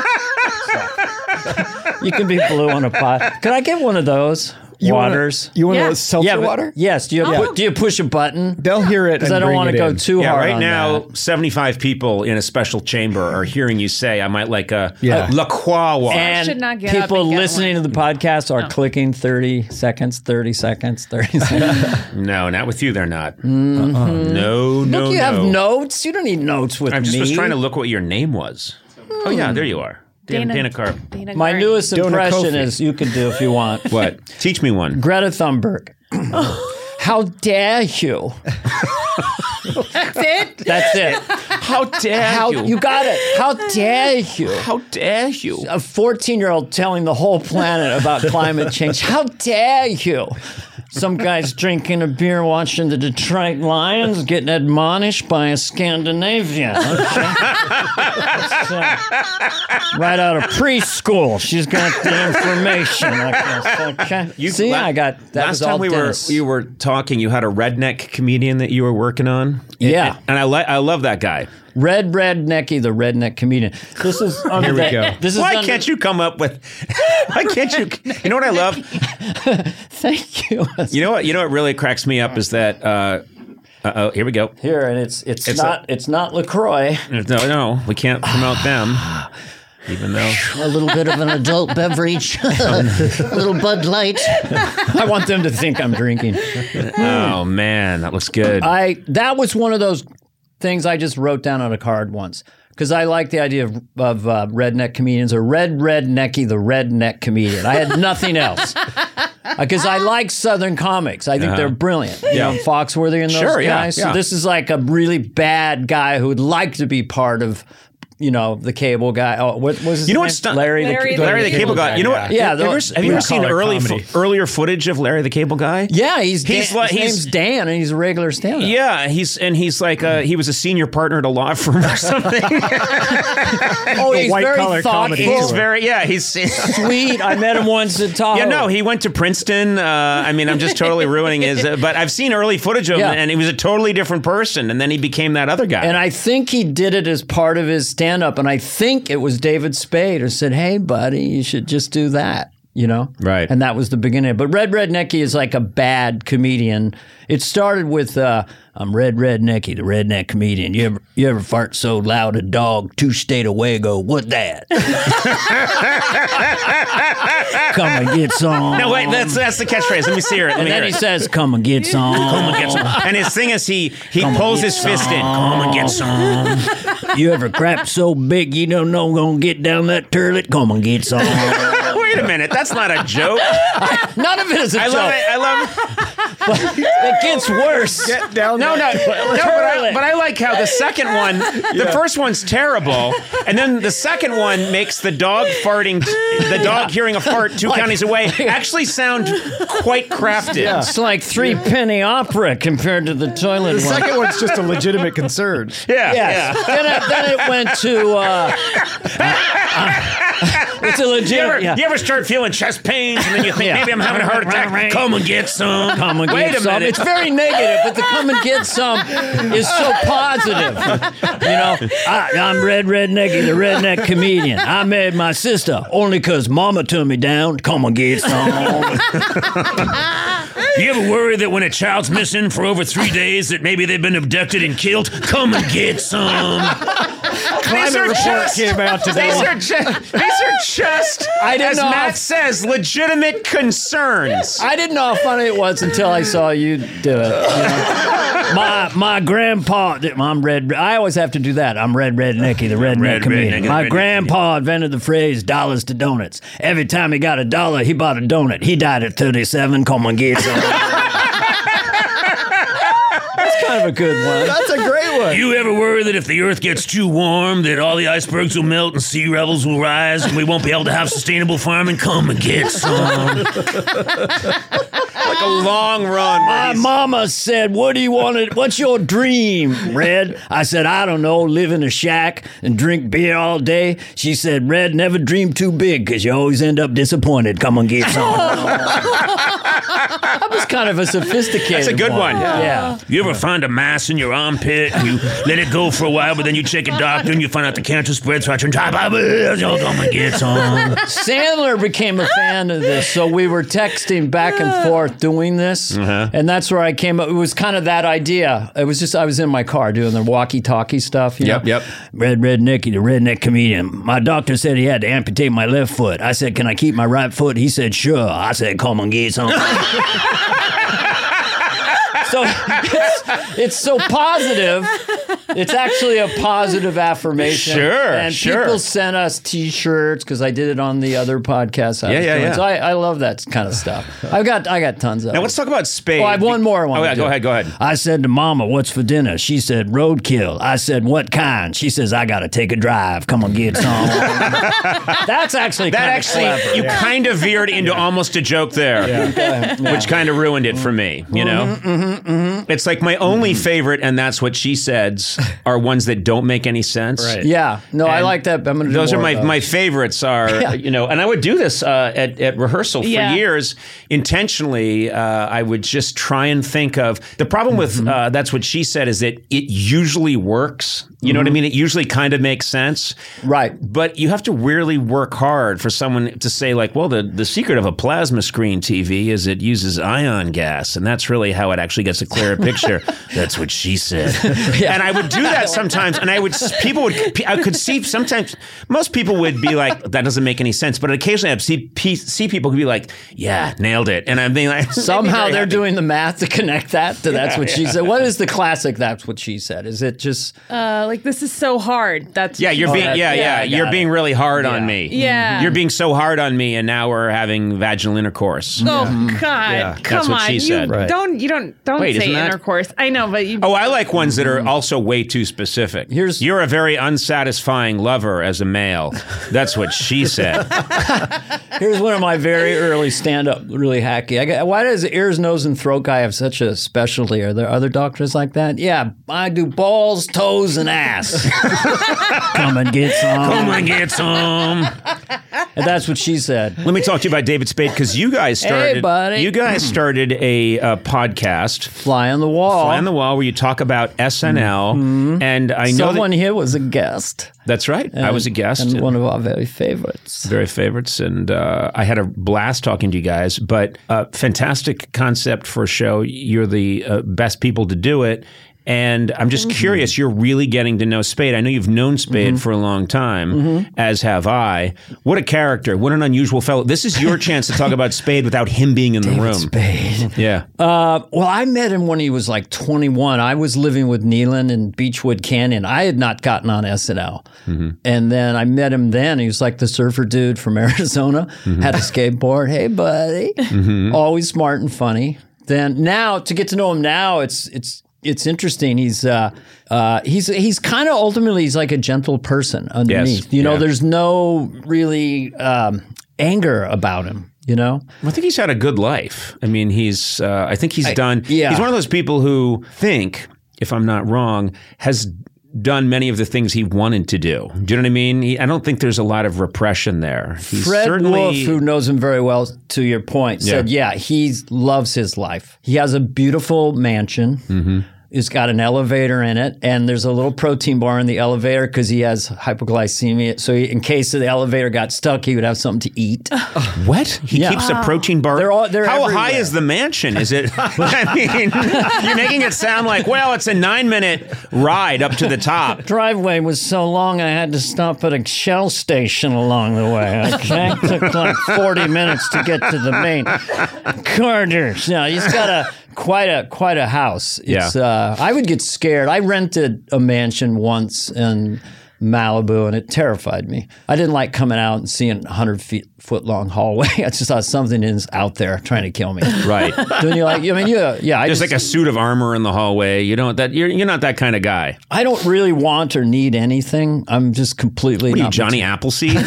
So, you can be blue on a pot. Could I get one of those You wanna- waters? You want Yeah. to seltzer yeah, but- water? Yes. Do you Oh. do you push a button? They'll hear it Because and I don't bring want to it go in. too Yeah, hard right on now, that. seventy-five people in a special chamber are hearing you say, I might like a, Yeah. a La Croix water. And should not get up people and get listening one. to the podcast are clicking thirty seconds, thirty seconds, thirty seconds. No, not with you, they're not. Uh-uh. No, no, Look, you no. have notes. You don't need notes with I just me. was trying to look what your name was. Oh, yeah, there you are. Dana, Dana Carp. Dana My Carvey. newest Dona impression Kofi. is you can do if you want. What? Teach me one. Greta Thunberg. How dare you? That's it. That's it. How dare How you? you got it? How dare you? How dare you? A fourteen-year-old telling the whole planet about climate change. How dare you? Some guy's drinking a beer, watching the Detroit Lions, getting admonished by a Scandinavian. Okay? That's, uh, right out of preschool. She's got the information. I guess. Okay. You- See, la- I got that. Last was time all we Dennis. were you were talking, you had a redneck comedian that you were working on. Yeah. and, and I like I love that guy. Red Rednecky, the redneck comedian. This is under Here we the- go. This is Why under- can't you come up with? Why can't you? You know what I love? Thank you. You know what? You know what really cracks me up is that. Uh, oh, here we go. Here, and it's it's, It's not it's not LaCroix. No, no, we can't promote them. Even though A little bit of an adult beverage, a little Bud Light. I want them to think I'm drinking. Oh man, that looks good. I that was one of those things I just wrote down on a card once because I like the idea of, of uh, redneck comedians or Red Rednecky, the redneck comedian. I had nothing else because I like Southern comics. I think they're brilliant. You Yeah. know, Foxworthy and those Sure, yeah, guys. yeah. So this is like a really bad guy who would like to be part of. You know, the cable guy. Oh, what was his You know name? what's stun- Larry, Larry the, the Larry the Cable Guy. You know what? Yeah, Have you ever, the- have you ever blue seen collar early comedy. fo- earlier footage of Larry the Cable Guy? Yeah, he's He's Dan, like- his he's- name's Dan, and he's a regular stand-up. Yeah, he's and he's like uh, he was a senior partner at a law firm or something. Oh, he's white very collar comedy thoughtful, he's very yeah. He's sweet. I met him once at Tahoe. yeah. No, he went to Princeton. Uh, I mean, I'm just totally ruining his. Uh, but I've seen early footage of Yeah. him, and he was a totally different person. And then he became that other guy. And I think he did it as part of his stand-up, and I think it was David Spade who said, "Hey, buddy, you should just do that." You know? Right. And that was the beginning. But Red Rednecky is like a bad comedian. It started with, uh, I'm Red Rednecky, the redneck comedian. You ever you ever fart so loud a dog two state away go, what that? Come and get some. No, wait, that's that's the catchphrase. Let me see her. Let And me then hear he it. says, come and get some. Come and get some. And his thing is he he Come and pulls get his fist in. some. Come and get some. You ever crap so big you don't know gonna get down that turlet? Come and get some. Wait a minute, that's not a joke. None of it is a I joke. love it. I love it. It gets worse. Get down No, no, that- no, but I, but I like how the second one, the first one's terrible, and then the second one makes the dog farting, the dog hearing a fart two counties away, actually sound quite crafted. It's like three penny opera compared to the toilet The one. second one's just a legitimate concern. Yeah, Yes. yeah. Then, it, then it went to. Uh, uh, it's a You legit. ever, yeah. you ever start feeling chest pains and then you think Yeah. maybe I'm having a heart attack? Come and get some. Come and Wait get a some. minute. It's very negative, but the come and get some is so positive. You know, I, I'm Red Rednecky, the redneck comedian. I married my sister only because Mama turned me down. Come and get some. You ever worry that when a child's missing for over three days that maybe they've been abducted and killed? Come and get some. These are report came out today. These are just, these are just I didn't as know Matt how- says, legitimate concerns. I didn't know how funny it was until I saw you do it. You know? My my grandpa, I'm red. I always have to do that. I'm Red Rednecky, the redneck Red comedian. Rednecky, My the redneck grandpa invented the phrase "dollars to donuts." Every time he got a dollar, he bought a donut. He died at thirty-seven. Come and get some. That's kind of a good one. That's a great one. You ever worry that if the earth gets too warm, that all the icebergs will melt and sea levels will rise and we won't be able to have sustainable farming? Come and get some. Like a long run. My mama said, "What do you want to? What's your dream, Red?" I said, "I don't know. Live in a shack and drink beer all day." She said, "Red, never dream too big because you always end up disappointed. Come and get some." That was kind of a sophisticated. That's a good one. Yeah. You ever find a mass in your armpit and you let it go for a while, but then you check a doctor and you find out the cancer spreads right and try come and get some. Sandler became a fan of this, so we were texting back and forth doing this, Uh-huh. and that's where I came up. It was kind of that idea. It was just I was in my car doing the walkie-talkie stuff. You Yep, know? yep. Red Red Nicky, the redneck comedian. My doctor said he had to amputate my left foot. I said, "Can I keep my right foot?" He said, "Sure." I said, "Come and get some." So it's, it's so positive. It's actually a positive affirmation. Sure, and sure. people sent us T-shirts because I did it on the other podcast. I Yeah, was yeah, doing. yeah. So I, I love that kind of stuff. I've got I got tons of. Now it. let's talk about Spade. Oh, I have one more I want Oh, to yeah, do. go ahead, go ahead. I said to Mama, "What's for dinner?" She said, "Roadkill." I said, "What kind?" She says, "I got to take a drive. Come on, get some." That's actually That kind of actually, clever. you kind of veered into almost a joke there, which kind of ruined it for me, you know? It's like my only favorite, and that's what she says, are ones that don't make any sense. Right. Yeah, no, I And like that. I'm gonna do Those are more my, of those. my favorites are, Yeah. you know, and I would do this uh, at, at rehearsal for Yeah. years intentionally. Uh, I would just try and think of the problem with Mm-hmm. uh, that's what she said is that it usually works. You know what I mean? It usually kind of makes sense. Right. But you have to really work hard for someone to say, like, well, the, the secret of a plasma screen T V is it uses ion gas. And that's really how it actually gets a clearer picture. That's what she said. And I would do that sometimes. And I would, people would, I could see sometimes, most people would be like, that doesn't make any sense. But occasionally I'd see, see people who be like, yeah, nailed it. And I'm being like, Somehow they're happy. doing the math to connect that to that's what she said. What is the classic that's what she said? Is it just Uh, like, this is so hard. That's Yeah, you're Oh, being that- yeah, yeah, yeah, I you're got being it. really hard Yeah. on me. Yeah. You're being so hard on me, and now we're having vaginal intercourse. Oh God! Come That's what on, she you said. Right. don't you don't don't Wait, say isn't that- intercourse. I know, but you. Oh, I like ones that are also way too specific. Here's- You're a very unsatisfying lover as a male. That's what she said. Here's one of my very early stand-up, really hacky. I got, why does the ears, nose, and throat guy have such a specialty? Are there other doctors like that? Yeah, I do balls, toes, and ass. Come and get some. Come and get some. And that's what she said. Let me talk to you about David Spade because you guys started. buddy. You guys started a uh, podcast podcast, Fly on the Wall. Fly on the Wall, where you talk about S N L. Mm-hmm. And I know someone that, here was a guest. That's right. And, I was a guest. And one of our very favorites. Very favorites. And uh, I had a blast talking to you guys. But uh, fantastic concept for a show. You're the uh, best people to do it. And I'm just mm-hmm. curious, you're really getting to know Spade. I know you've known Spade mm-hmm. for a long time, mm-hmm. as have I. What a character. What an unusual fellow. This is your chance to talk about Spade without him being in the David room. Spade. Yeah. Uh, well, I met him when he was like twenty-one. I was living with Nealon in Beechwood Canyon. I had not gotten on S N L. Mm-hmm. And then I met him then. He was like the surfer dude from Arizona, mm-hmm. had a skateboard. Hey, buddy. Mm-hmm. Always smart and funny. Then now, to get to know him now, it's it's... It's interesting. He's uh, uh, he's he's kind of ultimately he's like a gentle person underneath. Yes. You know, yeah. there's no really um, anger about him. You know, I think he's had a good life. I mean, he's uh, I think he's I, done. Yeah. He's one of those people who think, if I'm not wrong, has done many of the things he wanted to do. Do you know what I mean? He, I don't think there's a lot of repression there. He's Fred certainly, Wolf, who knows him very well, to your point, said, yeah, yeah he loves his life. He has a beautiful mansion. Mm-hmm. It's got an elevator in it, and there's a little protein bar in the elevator because he has hypoglycemia. So he, in case the elevator got stuck, he would have something to eat. What? He Yeah. keeps a protein bar? They're all- they're How everywhere. high is the mansion? Is it? I mean, you're making it sound like, well, it's a nine-minute ride up to the top. Driveway was so long, I had to stop at a Shell station along the way. Okay, it took like forty minutes to get to the main Carter's. No, he's got a quite a quite a house. It's, Yeah. uh, I would get scared. I rented a mansion once in Malibu, and it terrified me. I didn't like coming out and seeing a hundred feet foot long hallway. I just thought something is out there trying to kill me. Right. Don't you like? I mean, yeah, yeah. I There's just, like a suit of armor in the hallway. You don't that you're you're not that kind of guy. I don't really want or need anything. I'm just completely What are you, not Johnny Appleseed?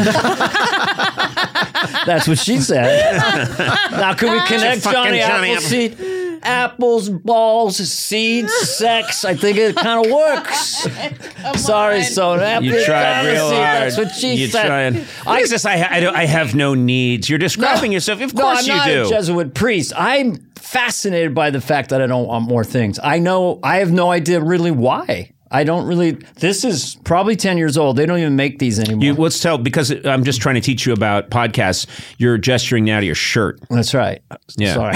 That's what she said. Now, can we connect fucking Johnny, Johnny Appleseed? Apples, balls, seeds, sex. I think it kind of works. Sorry, Sona. You tried real hard. That's what she you said. Trying. What is this? I, ha- I, don't, I have no needs. You're describing No. yourself. Of No, course I'm you not do. a Jesuit priest. I'm fascinated by the fact that I don't want more things. I know. I have no idea really why. I don't really. This is probably ten years old. They don't even make these anymore. You, let's tell, because I'm just trying to teach you about podcasts. You're gesturing now to your shirt. That's right. Yeah. Sorry.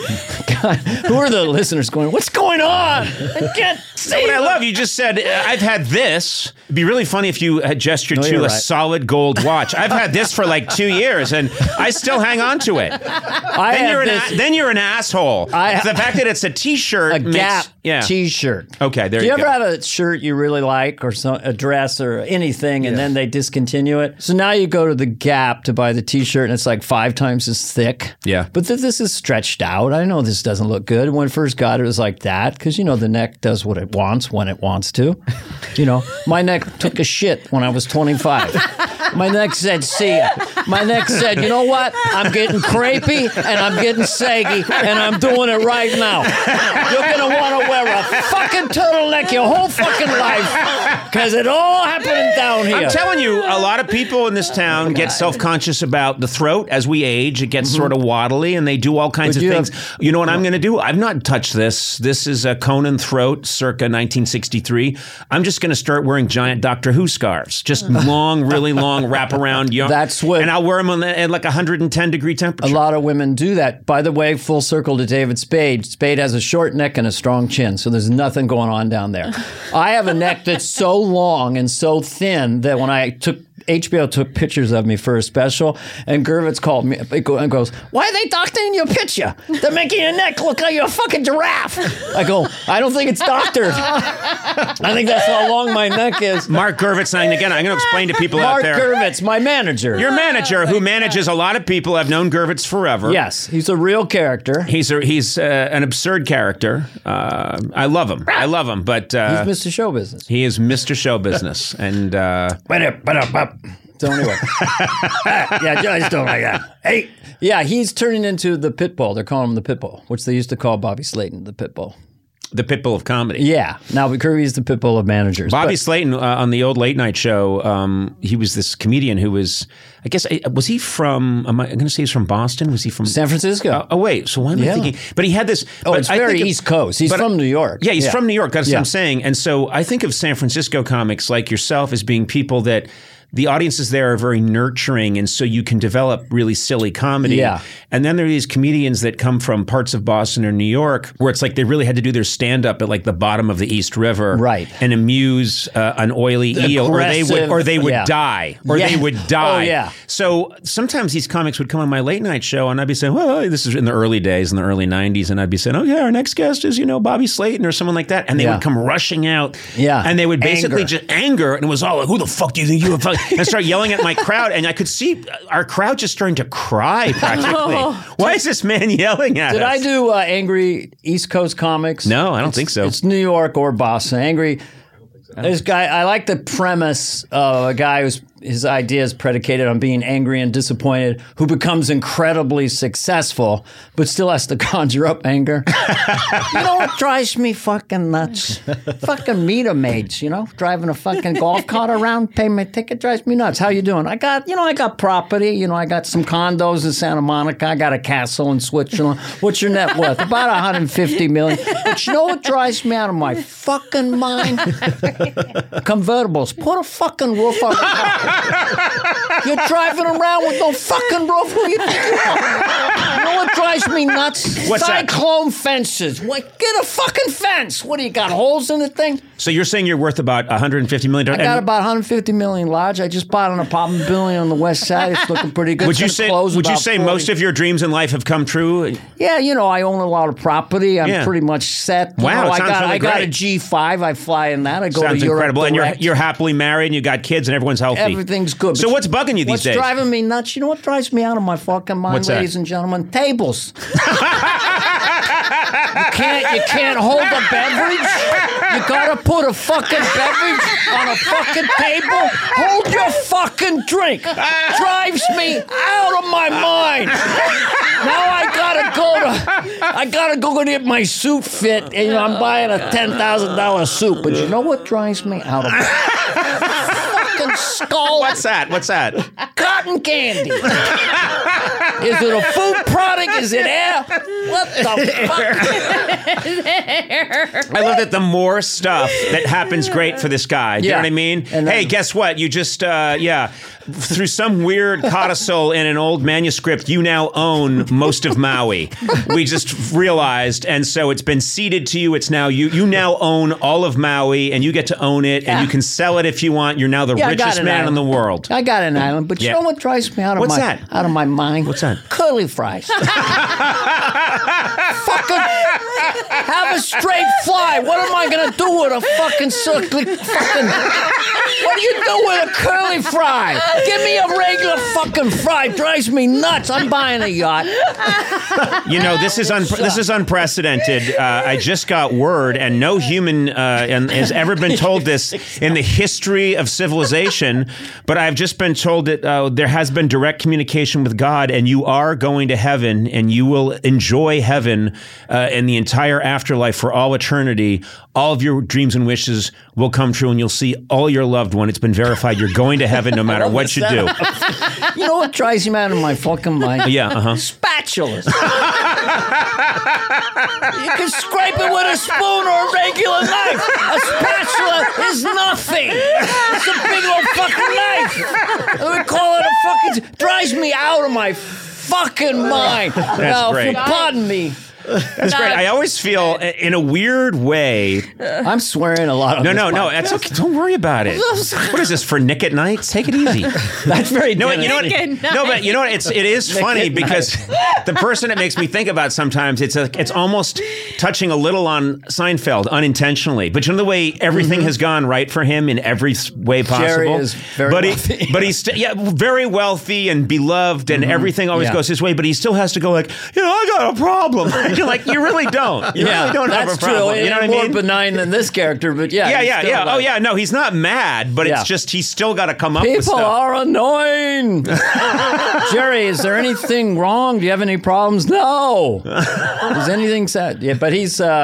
God, who are the listeners going, what's going on? I can't see. What I love, you just said, I've had this. It'd be really funny if you had gestured No, to you're a right. solid gold watch. I've had this for like two years, and I still hang on to it. I Then have you're, an this, a- then you're an asshole. I- the fact that it's a T-shirt a makes, Gap yeah. T-shirt. Okay, there Do you you ever go. have a shirt you really like, or some, a dress, or anything, and then they discontinue it? So now you go to the Gap to buy the T-shirt, and it's like five times as thick. Yeah. But th- this is stretched out. I know this doesn't look good. When I first got it, it was like that because you know the neck does what it wants when it wants to. You know, my neck took a shit when I was twenty-five. My neck said, "See ya." My neck said, "You know what? I'm getting crepey and I'm getting saggy, and I'm doing it right now. You're gonna want to wear a fucking turtleneck your whole fucking life because it all happened down here." I'm telling you, a lot of people in this town get self-conscious about the throat as we age. It gets sort of waddly, and they do all kinds But of you things. have- you know what I'm going to do? I've not touched this. This is a Conan throat, circa nineteen sixty-three. I'm just going to start wearing giant Doctor Who scarves, just long, really long, wrap around. Young, That's what- and I'll wear them on the, at like one hundred ten degree A temperature. lot of women do that. By the way, full circle to David Spade. Spade has a short neck and a strong chin, so there's nothing going on down there. I have a neck that's so long and so thin that when I took H B O took pictures of me for a special, and Gervitz called me and goes, "Why are they doctoring your picture? They're making your neck look like you're a fucking giraffe." I go, "I don't think it's doctored. I think that's how long my neck is." Mark Gervitz, and again, I'm going to explain to people Mark out there. Gervitz, my manager. Your manager, who manages a lot of people, I've known Gervitz forever. Yes, he's a real character. He's a, he's uh, an absurd character. Uh, I love him. I love him, but uh, He's Mister Show Business. he is Mister Show Business, and uh, So anyway, yeah, I just don't like that. Hey, yeah, he's turning into the pit bull. They're calling him the pit bull, which they used to call Bobby Slayton the pit bull. the pit bull of comedy. Yeah. Now Kirby's the pit bull of managers. Bobby But- Slayton uh, on the old late night show, um, he was this comedian who was, I guess, uh, was he from, am I going to say he's from Boston? Was he from San Francisco. Uh, oh, wait. So why am Yeah. I thinking? But he had this. Oh, but it's I very think of- East Coast. He's but- from New York. Yeah, he's Yeah. from New York. That's Yeah. what I'm saying. And so I think of San Francisco comics like yourself as being people that the audiences there are very nurturing, and so you can develop really silly comedy. Yeah. And then there are these comedians that come from parts of Boston or New York where it's like they really had to do their stand-up at like the bottom of the East River, Right. and amuse uh, an oily eel, or they would, Aggressive- or they would yeah. die, or Yeah. they would die. Oh, yeah. So sometimes these comics would come on my late night show, and I'd be saying, "Well, this is in the early days, in the early nineties," and I'd be saying, "Oh yeah, our next guest is you know Bobby Slayton or someone like that," and they Yeah. would come rushing out, Yeah. and they would basically Anger. just anger, and it was all like, "Who the fuck do you think you are?" And start yelling at my crowd, and I could see our crowd just starting to cry practically. Why is this man yelling at Did us? I do uh, angry East Coast comics? No, I don't think so. It's New York or Boston. Angry. This guy, I like the premise of a guy whose his idea is predicated on being angry and disappointed, who becomes incredibly successful, but still has to conjure up anger. You know what drives me fucking nuts? Fucking meter maids, you know, driving a fucking golf cart around, pay my ticket, drives me nuts. How you doing? I got, you know, I got property. You know, I got some condos in Santa Monica. I got a castle in Switzerland. What's your net worth? About one hundred fifty million. But you know what drives me out of my fucking mind? Convertibles. Put a fucking roof on the car. You're driving around with no fucking roof. Who you think you are? You know what drives me nuts? What's that? Cyclone fences. What? Get a fucking fence. What do you got? Holes in the thing? So you're saying you're worth about one hundred fifty million dollars? I got about one hundred fifty million large. I just bought an apartment building on the west side. It's looking pretty good. Would It's you gonna say? close Would you about say forty. most of your dreams in life have come true? Yeah, you know, I own a lot of property. I'm Yeah. pretty much set. You Wow, know, it I sounds got really I got a great. G five. I fly in that. I go Sounds to Europe. incredible, and you're direct. you're happily married, and you got kids, and everyone's healthy. Everything's good. So But what's bugging you these what's days? driving me nuts? You know what drives me out of my fucking mind, What's that? ladies and gentlemen? Tables. You can't you can't hold a beverage. You gotta put a fucking beverage on a fucking table. Hold your fucking drink. Drives me out of my mind. Now I gotta go to I gotta go get my suit fit. And, you know, I'm buying a ten thousand dollar suit. But you know what drives me out of my fucking skull? What's that? What's that? Cotton candy. Is it a food product? Is it air? What the fuck? I love that the more stuff that happens great for this guy. Do you Yeah. know what I mean? And hey, then- guess what? You just, uh, yeah, through some weird codicil in an old manuscript, you now own most of Maui. We just realized, and so it's been ceded to you. It's now you. You now own all of Maui, and you get to own it, and Yeah. you can sell it if you want. You're now the Yeah, I got richest an man in island. the world. I got an island, but Yeah. you know what drives me out of What's my that? out of my mind? What's that? Curly fries. Fucking have a straight fly. What am I gonna do with a fucking circling fucking? What do you do with a curly fry? Give me a regular fucking fry. Drives me nuts. I'm buying a yacht. You know, this is un- this is unprecedented. Uh, I just got word, and no human uh, and has ever been told this in the history of civilization. But I've just been told that uh, there has been direct communication with God, and you are going to heaven, and you will enjoy heaven uh, in the entire afterlife for all eternity. All of your dreams and wishes will come true, and you'll see all your loved one. It's been verified. You're going to heaven no matter what you do. You know what drives me out of my fucking mind? Yeah, uh huh. Spatulas. You can scrape it with a spoon or a regular knife. A spatula is nothing. It's a big old fucking knife. We call it a fucking... Drives me out of my fucking mind. Now, great. if you pardon me, That's great. I always feel, in a weird way, I'm swearing a lot on No, this no, no. podcast. That's okay. Don't worry about it. What is this for Nick at Night? Take it easy. That's very No, Dennis. you know what? Nick at No, but you know what? It's it is Nick funny at because the person it makes me think about sometimes it's a, it's almost touching a little on Seinfeld unintentionally. But you know the way everything has gone right for him in every s- way possible. Jerry is very but wealthy. He, but he's st- yeah very wealthy and beloved and everything always Yeah. goes his way. But he still has to go like, you know, I got a problem. You're like, you really don't. You yeah, really don't that's have a problem. true. You know what I more mean? benign than this character, but yeah. Yeah, he's yeah, still yeah. Oh, like- yeah. No, he's not mad, but Yeah. it's just he's still got to come up with People stuff. are annoying. Jerry, is there anything wrong? Do you have any problems? No. Is anything sad? Yeah, but he's uh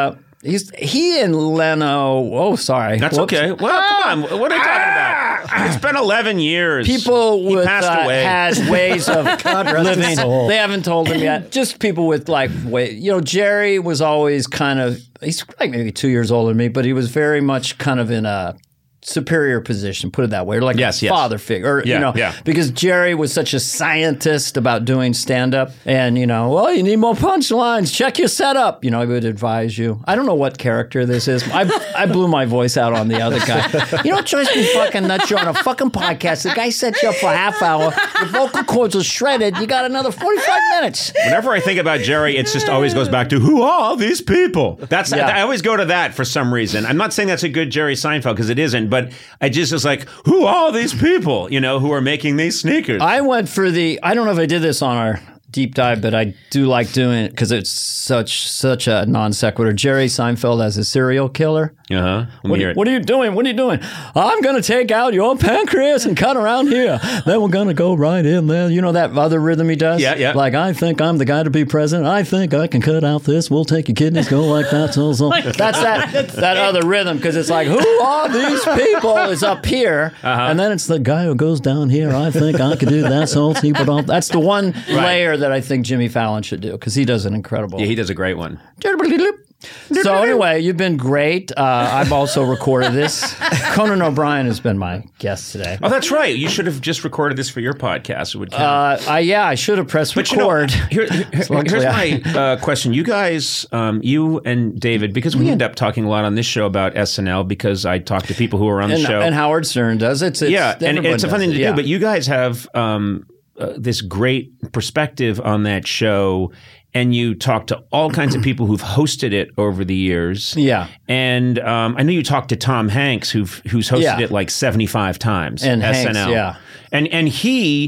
He's he and Leno. Oh, sorry. That's Whoops. okay. Well, come on. What are you talking about? It's been eleven years. People he with passed uh, away. had ways of rest his living. soul. They haven't told him yet. Just people with like way. You know, Jerry was always kind of. He's like maybe two years older than me, but he was very much kind of in a superior position, put it that way, or like Yes, a yes. father figure, or, Yeah, you know, yeah. because Jerry was such a scientist about doing stand-up, and you know, well, you need more punchlines. Check your setup. You know, he would advise you. I don't know what character this is. I I blew my voice out on the other guy. You know, what drives me fucking nuts? You're on a fucking podcast. The guy set you up for a half hour. Your vocal cords are shredded. You got another forty-five minutes. Whenever I think about Jerry, it just always goes back to who are these people? That's Yeah. I always go to that for some reason. I'm not saying that's a good Jerry Seinfeld because it isn't, but I just was like, who are these people? You know, who are making these sneakers? I went for the. I don't know if I did this on our deep dive, but I do like doing it because it's such such a non sequitur. Jerry Seinfeld as a serial killer. uh huh. What, what are you doing? What are you doing? I'm going to take out your pancreas and cut around here. Then we're going to go right in there. You know that other rhythm he does? Yeah, yeah. Like, I think I'm the guy to be president. I think I can cut out this. We'll take your kidneys, go like that. So, so. That's that that other rhythm because it's like, who are these people is up here. Uh-huh. And then it's the guy who goes down here. I think I could do that. So but all, that's the one layer that I think Jimmy Fallon should do because he does an incredible. Yeah, he does a great one. So anyway, you've been great. Uh, I've also recorded this. Conan O'Brien has been my guest today. Oh, that's right. You should have just recorded this for your podcast. It would count. Uh, I, yeah, I should have pressed But you know, record. here, here- here's my uh, question. You guys, um, you and David, because we end up talking a lot on this show about S N L because I talk to people who are on the and, show. and Howard Stern does it. It's, it's, yeah, and everyone it's a does fun thing it, to yeah. do. But you guys have um, uh, this great perspective on that show, and you talk to all kinds of people who've hosted it over the years. Yeah. And um, I know you talked to Tom Hanks, who've, who's hosted Yeah. it like seventy-five times. And S N L. Hanks, yeah. And and he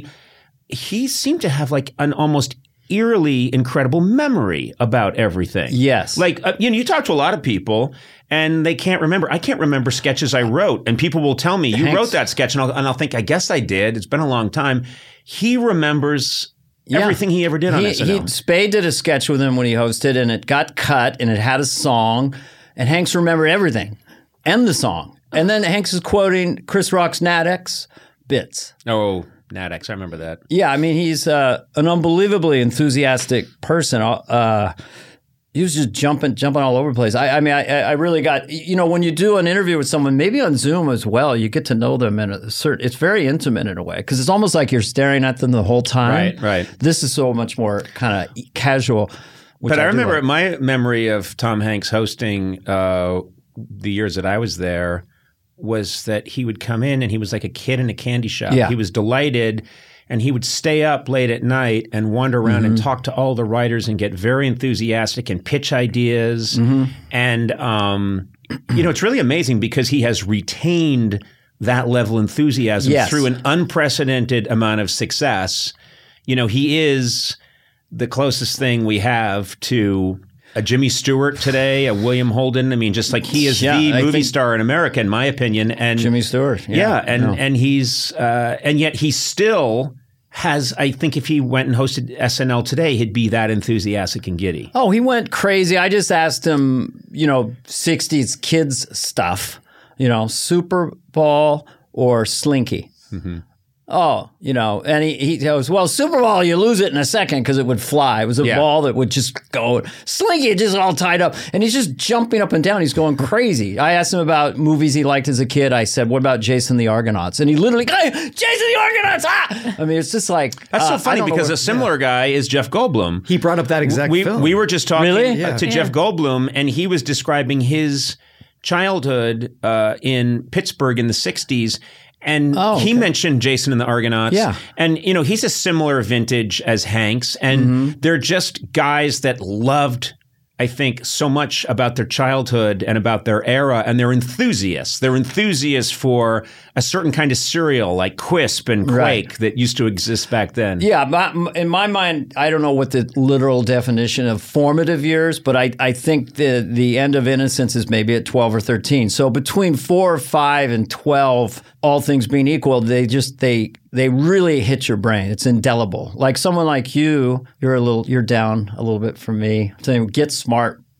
he seemed to have like an almost eerily incredible memory about everything. Yes. Like, uh, you know, you talk to a lot of people and they can't remember. I can't remember sketches I wrote. And people will tell me, you Hanks- wrote that sketch. And I'll, and I'll think, I guess I did. It's been a long time. He remembers Yeah. everything he ever did on he, S N L. He, Spade did a sketch with him when he hosted, and it got cut, and it had a song, and Hanks remembered everything, and the song. And then Hanks is quoting Chris Rock's Nadex bits. oh, Nadex. I remember that. Yeah, I mean, he's uh, an unbelievably enthusiastic person. Uh, he was just jumping, jumping all over the place. I, I mean, I, I really got, you know, when you do an interview with someone, maybe on Zoom as well, you get to know them in a certain, it's very intimate in a way because it's almost like you're staring at them the whole time. Right, right. This is so much more kind of casual. which But I, do remember like. my memory of Tom Hanks hosting uh, the years that I was there was that he would come in and he was like a kid in a candy shop. Yeah. He was delighted and he would stay up late at night and wander around Mm-hmm. and talk to all the writers and get very enthusiastic and pitch ideas. Mm-hmm. And, um, you know, it's really amazing because he has retained that level of enthusiasm Yes. through an unprecedented amount of success. You know, he is the closest thing we have to a Jimmy Stewart today, a William Holden. I mean, just like he is Yeah, the I movie think- star in America, in my opinion. And Jimmy Stewart. yeah, Yeah, and no. and he's uh, and yet he still has. I think if he went and hosted S N L today, he'd be that enthusiastic and giddy. Oh, he went crazy. I just asked him, you know, sixties kids stuff, you know, Super Bowl or Slinky. Mm-hmm. Oh, you know, and he, he goes, well, Super Bowl, you lose it in a second because it would fly. It was a Yeah. ball that would just go. Slinky, just all tied up. And he's just jumping up and down. He's going crazy. I asked him about movies he liked as a kid. I said, what about Jason the Argonauts? And he literally, hey, Jason the Argonauts! Ah! I mean, it's just like. That's uh, so I funny don't know because where- a similar guy is Jeff Goldblum. He brought up that exact we, film. we were just talking Really? uh, Yeah. to Yeah. Jeff Goldblum, and he was describing his childhood uh, in Pittsburgh in the sixties. And Oh, he okay. mentioned Jason and the Argonauts. Yeah. And, you know, he's a similar vintage as Hanks. And Mm-hmm. they're just guys that loved, I think, so much about their childhood and about their era. And they're enthusiasts. They're enthusiasts for a certain kind of cereal like Quisp and Quake Right. that used to exist back then. Yeah, my, in my mind, I don't know what the literal definition of formative years, but I, I think the the end of innocence is maybe at twelve or thirteen. So between four or five and twelve, all things being equal, they just they they really hit your brain. It's indelible. Like someone like you, you're a little you're down a little bit from me. Saying get smart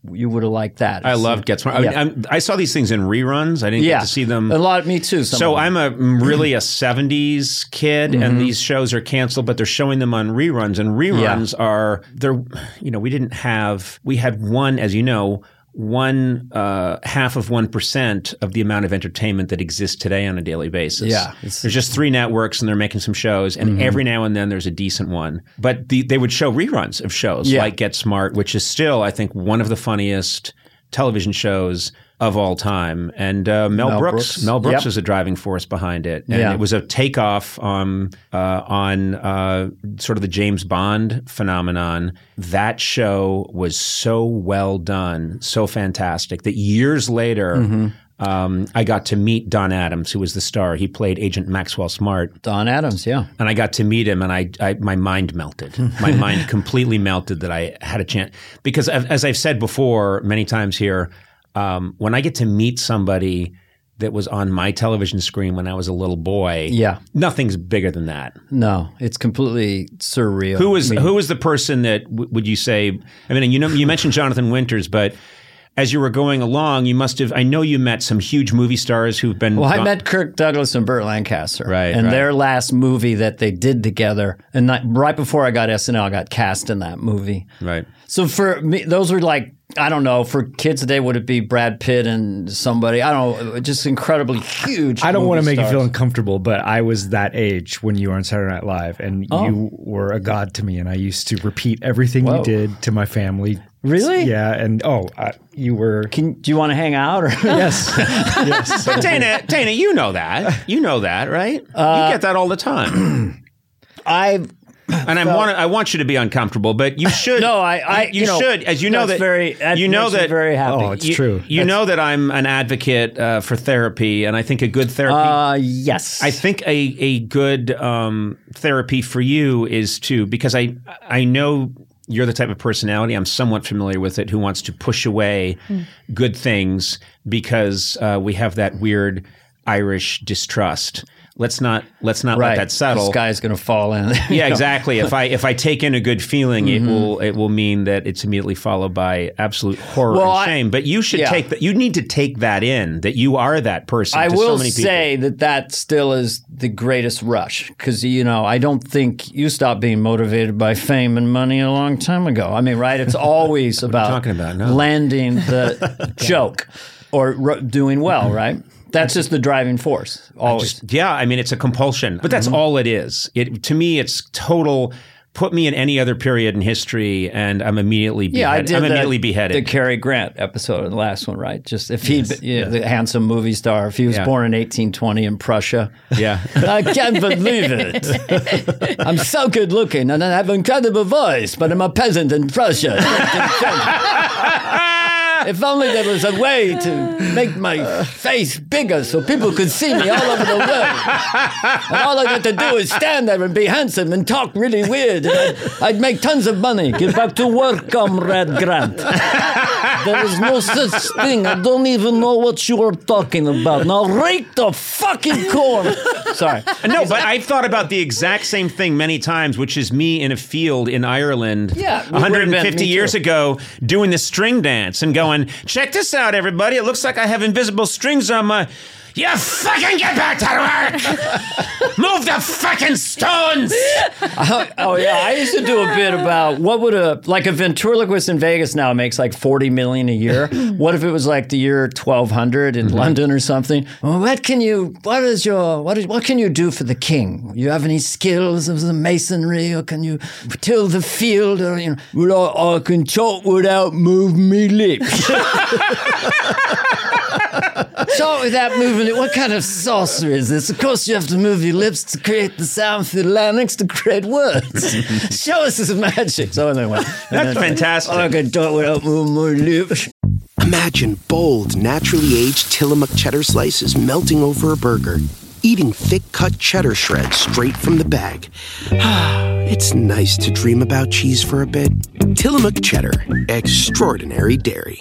you would have liked that. I loved Get Smart. I, mean, Yeah. I'm, I saw these things in reruns. I didn't Yeah. get to see them. A lot. Me too. some So of them. I'm a really a seventies kid, Mm-hmm. and these shows are canceled, but they're showing them on reruns. And reruns are they're, you know, we didn't have we had one, as you know, one uh, half of one percent of the amount of entertainment that exists today on a daily basis. Yeah, it's- there's just three networks, and they're making some shows, and Mm-hmm. every now and then there's a decent one. But the, they would show reruns of shows Yeah. like Get Smart, which is still, I think, one of the funniest television shows of all time. And uh, Mel, Mel Brooks, Brooks. Mel Brooks Yep. was a driving force behind it, and Yeah. it was a takeoff um, uh, on uh, sort of the James Bond phenomenon. That show was so well done, so fantastic that years later. Mm-hmm. Um, I got to meet Don Adams, who was the star. He played Agent Maxwell Smart. Don Adams. Yeah. And I got to meet him, and I, I my mind melted. My mind completely melted that I had a chance. Because as I've said before many times here, um, when I get to meet somebody that was on my television screen when I was a little boy, Yeah. nothing's bigger than that. No, it's completely surreal. Who was I mean, who was the person that w- would you say? I mean, you know, you mentioned Jonathan Winters, but as you were going along, you must have. I know you met some huge movie stars who've been. Well, I gone- met Kirk Douglas and Burt Lancaster. Right, And right. their last movie that they did together, and not, right before I got S N L, I got cast in that movie. right. So for me, those were like, I don't know, for kids today, would it be Brad Pitt and somebody? I don't know, just incredibly huge. I don't want to movie make you feel stars. uncomfortable, but I was that age when you were on Saturday Night Live, and Oh. you were a god to me, and I used to repeat everything Whoa. you did to my family. Really? Yeah, and oh, uh, you were. Can, do you want to hang out? Or? Yes. yes. But Dana, Dana, you know that. You know that, right? Uh, you get that all the time. I And I want I want you to be uncomfortable, but you should. No, I- I- you, you know, should, as you know that's that very- that you know makes me that very happy. Oh, it's you, true. You know that I'm an advocate uh, for therapy, and I think a good therapy. Uh, yes. I think a a good um, therapy for you is to because I I know you're the type of personality, I'm somewhat familiar with it, who wants to push away good things because uh, we have that weird Irish distrust. Let's not let's not right. let that settle. This guy's going to fall in. Yeah, exactly. If I if I take in a good feeling, Mm-hmm. it will it will mean that it's immediately followed by absolute horror Well, and I- shame. But you should yeah. take that. You need to take that in that you are that person. I to will so many people. say that that still is the greatest rush because, you know, I don't think you stopped being motivated by fame and money a long time ago. I mean, right? It's always about, talking about? No. landing the joke or ro- doing well, right? That's just the driving force. Always. Just- yeah, I mean, it's a compulsion, but that's all it is. It to me, it's total. Put me in any other period in history, and I'm immediately beheaded. yeah, I did I'm the, immediately beheaded. the Cary Grant episode in the last one, right? Just if he, yeah, the handsome movie star, if he was Yeah. born in eighteen twenty in Prussia. yeah. I can't believe it. I'm so good looking and I have an incredible voice, but I'm a peasant in Prussia. If only there was a way to make my face bigger so people could see me all over the world. And all I got to do is stand there and be handsome and talk really weird. And I'd, I'd make tons of money. Get back to work, Comrade Grant. There is no such thing. I don't even know what you are talking about. Now rake the fucking corn. Sorry. No, but I've thought about the exact same thing many times, which is me in a field in Ireland Yeah, we one hundred would've been- fifty me years too. ago doing the string dance and going, check this out, everybody. It looks like I have invisible strings on my... You fucking get back to work! Move the fucking stones! Oh, oh, yeah, I used to do a bit about what would a like a ventriloquist in Vegas now makes like forty million a year. What if it was like the year twelve hundred in London or something? Well, what can you? What is your? What is? What can you do for the king? You have any skills of the masonry, or can you till the field? Or you know, well, I, I can talk without moving me lips. Talk without moving it. What kind of sorcery is this? Of course, you have to move your lips to create the sound for the larynx to create words. Show us this magic. So anyway, That's fantastic. I can talk without moving my lips. Imagine bold, naturally aged Tillamook cheddar slices melting over a burger, eating thick-cut cheddar shreds straight from the bag. It's nice to dream about cheese for a bit. Tillamook cheddar, extraordinary dairy.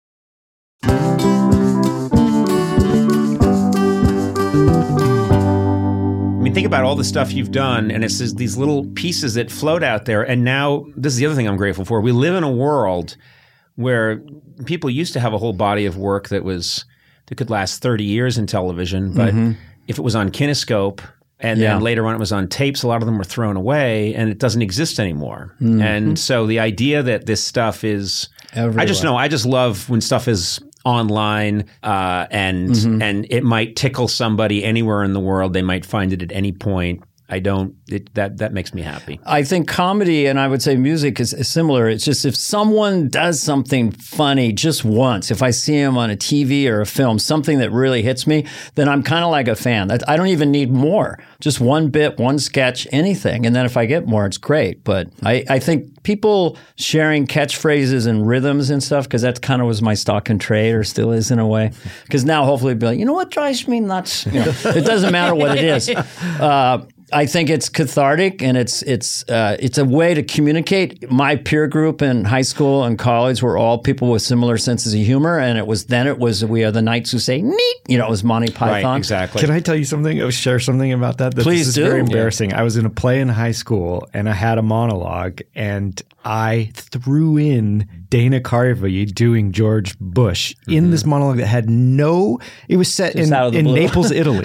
I mean, think about all the stuff you've done, and it's just these little pieces that float out there. And now, this is the other thing I'm grateful for. We live in a world where people used to have a whole body of work that was that could last thirty years in television, but mm-hmm. if it was on Kinescope and yeah. then later on it was on tapes, a lot of them were thrown away and it doesn't exist anymore. Mm-hmm. And so the idea that this stuff is everywhere. I just know I just love when stuff is online uh, and mm-hmm. and it might tickle somebody anywhere in the world. They might find it at any point. I don't, it, that that makes me happy. I think comedy and I would say music is, is similar. It's just if someone does something funny just once, if I see him on a T V or a film, something that really hits me, then I'm kind of like a fan. I don't even need more. Just one bit, one sketch, anything. And then if I get more, it's great. But I, I think people sharing catchphrases and rhythms and stuff, because that kind of was my stock and trade, or still is in a way. Because now hopefully it'll be like, you know what drives me nuts? You know, it doesn't matter what it is. Uh, I think it's cathartic and it's it's uh, it's a way to communicate. My peer group in high school and college were all people with similar senses of humor, and it was then it was we are the knights who say neat. You know, it was Monty Python. Right, exactly. Can I tell you something? Or share something about that? that Please this is do. Very embarrassing. Yeah. I was in a play in high school and I had a monologue and I threw in Dana Carvey doing George Bush mm-hmm. in this monologue that had no. It was set Just in, in Naples, Italy,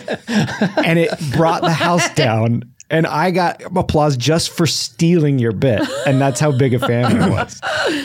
and it brought the house down. And I got applause just for stealing your bit, and that's how big a fan I was.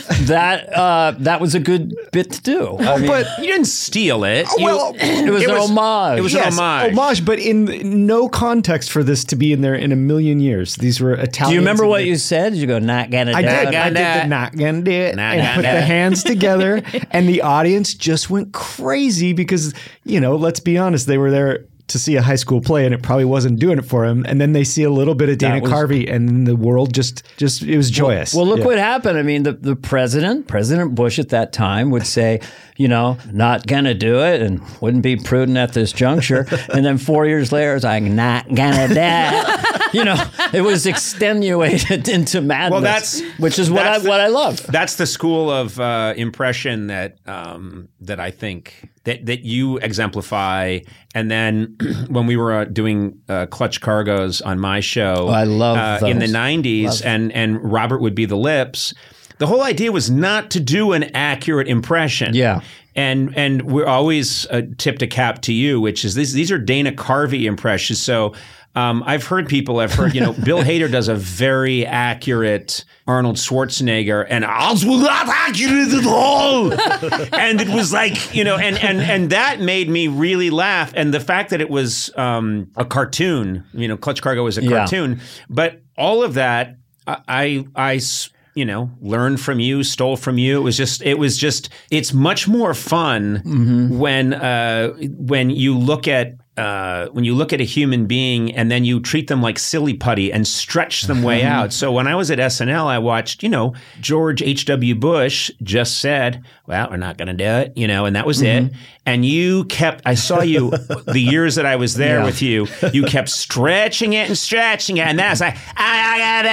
That uh, that was a good bit to do. I mean, but you didn't steal it. You, well, it was it an was, homage. It was yes, an homage. Homage, but in no context for this to be in there in a million years. These were Italian. Do you remember what you said? Did you go, not gonna do I it? did. I did the not gonna do it. Not and put the hands together, and the audience just went crazy because, you know, let's be honest, they were there to see a high school play and it probably wasn't doing it for him. And then they see a little bit of Dana was, Carvey and the world just, just it was joyous. Well, well look yeah. what happened. I mean, the, the president, President Bush at that time would say, you know, not going to do it and wouldn't be prudent at this juncture. And then four years later, it's like, not going to do it. You know, it was extenuated into madness, well, that's, which is what I the, what I love. That's the school of uh, impression that um, that I think that that you exemplify. And then when we were uh, doing uh, Clutch Cargoes on my show, oh, I love uh, those. in the nineties, and and Robert would be the lips. The whole idea was not to do an accurate impression. Yeah. And and we're always uh, tipped a cap to you, which is these these are Dana Carvey impressions. So um, I've heard people, I've heard, you know, Bill Hader does a very accurate Arnold Schwarzenegger, and ours was not accurate at all. And it was like, you know, and and and that made me really laugh. And the fact that it was um, a cartoon, you know, Clutch Cargo was a cartoon, yeah. but all of that, I I. you know, learned from you, stole from you. It was just, it was just, it's much more fun mm-hmm. when, uh, when you look at, uh, when you look at a human being and then you treat them like silly putty and stretch them way out. So when I was at S N L, I watched, you know, George H W. Bush just said, well, we're not going to do it, you know, and that was mm-hmm. it. And you kept, I saw you, the years that I was there yeah. with you, you kept stretching it and stretching it. And then I was like, I got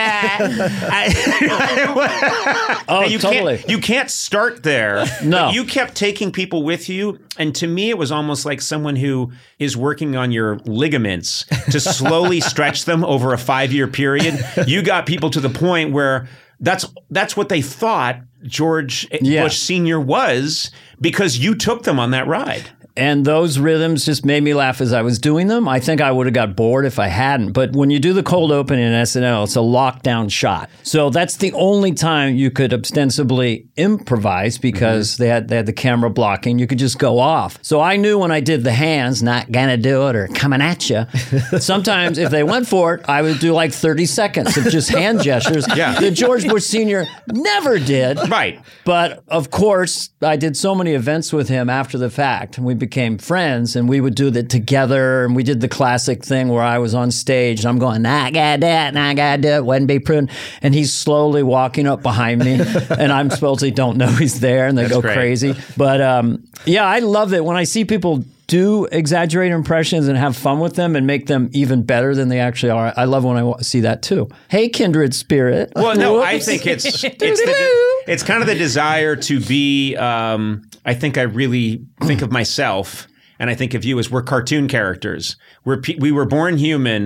it. Oh, you totally. Can't, you can't start there. No. You kept taking people with you. And to me, it was almost like someone who is working on your ligaments to slowly stretch them over a five-year period. You got people to the point where that's that's what they thought George yeah. Bush Senior was, because you took them on that ride. And those rhythms just made me laugh as I was doing them. I think I would have got bored if I hadn't. But when you do the cold open in S N L, it's a lockdown shot. So that's the only time you could ostensibly improvise, because mm-hmm. they had they had the camera blocking. You could just go off. So I knew when I did the hands, not gonna do it or coming at you. Sometimes if they went for it, I would do like thirty seconds of just hand gestures. Yeah. That George Bush Senior never did. Right. But of course, I did so many events with him after the fact, and we became friends, and we would do that together. And we did the classic thing where I was on stage and I'm going, nah, I got that, nah, I got that, wouldn't be prudent. And he's slowly walking up behind me, and I'm supposedly don't know he's there, and they That's go great. crazy. But um, yeah, I love it when I see people do exaggerate impressions and have fun with them and make them even better than they actually are. I love when I see that too. Hey, kindred spirit. Well, no, Whoops. I think it's it's, the, it's kind of the desire to be. Um, I think I really think of myself, and I think of you as we're cartoon characters. We're we were born human,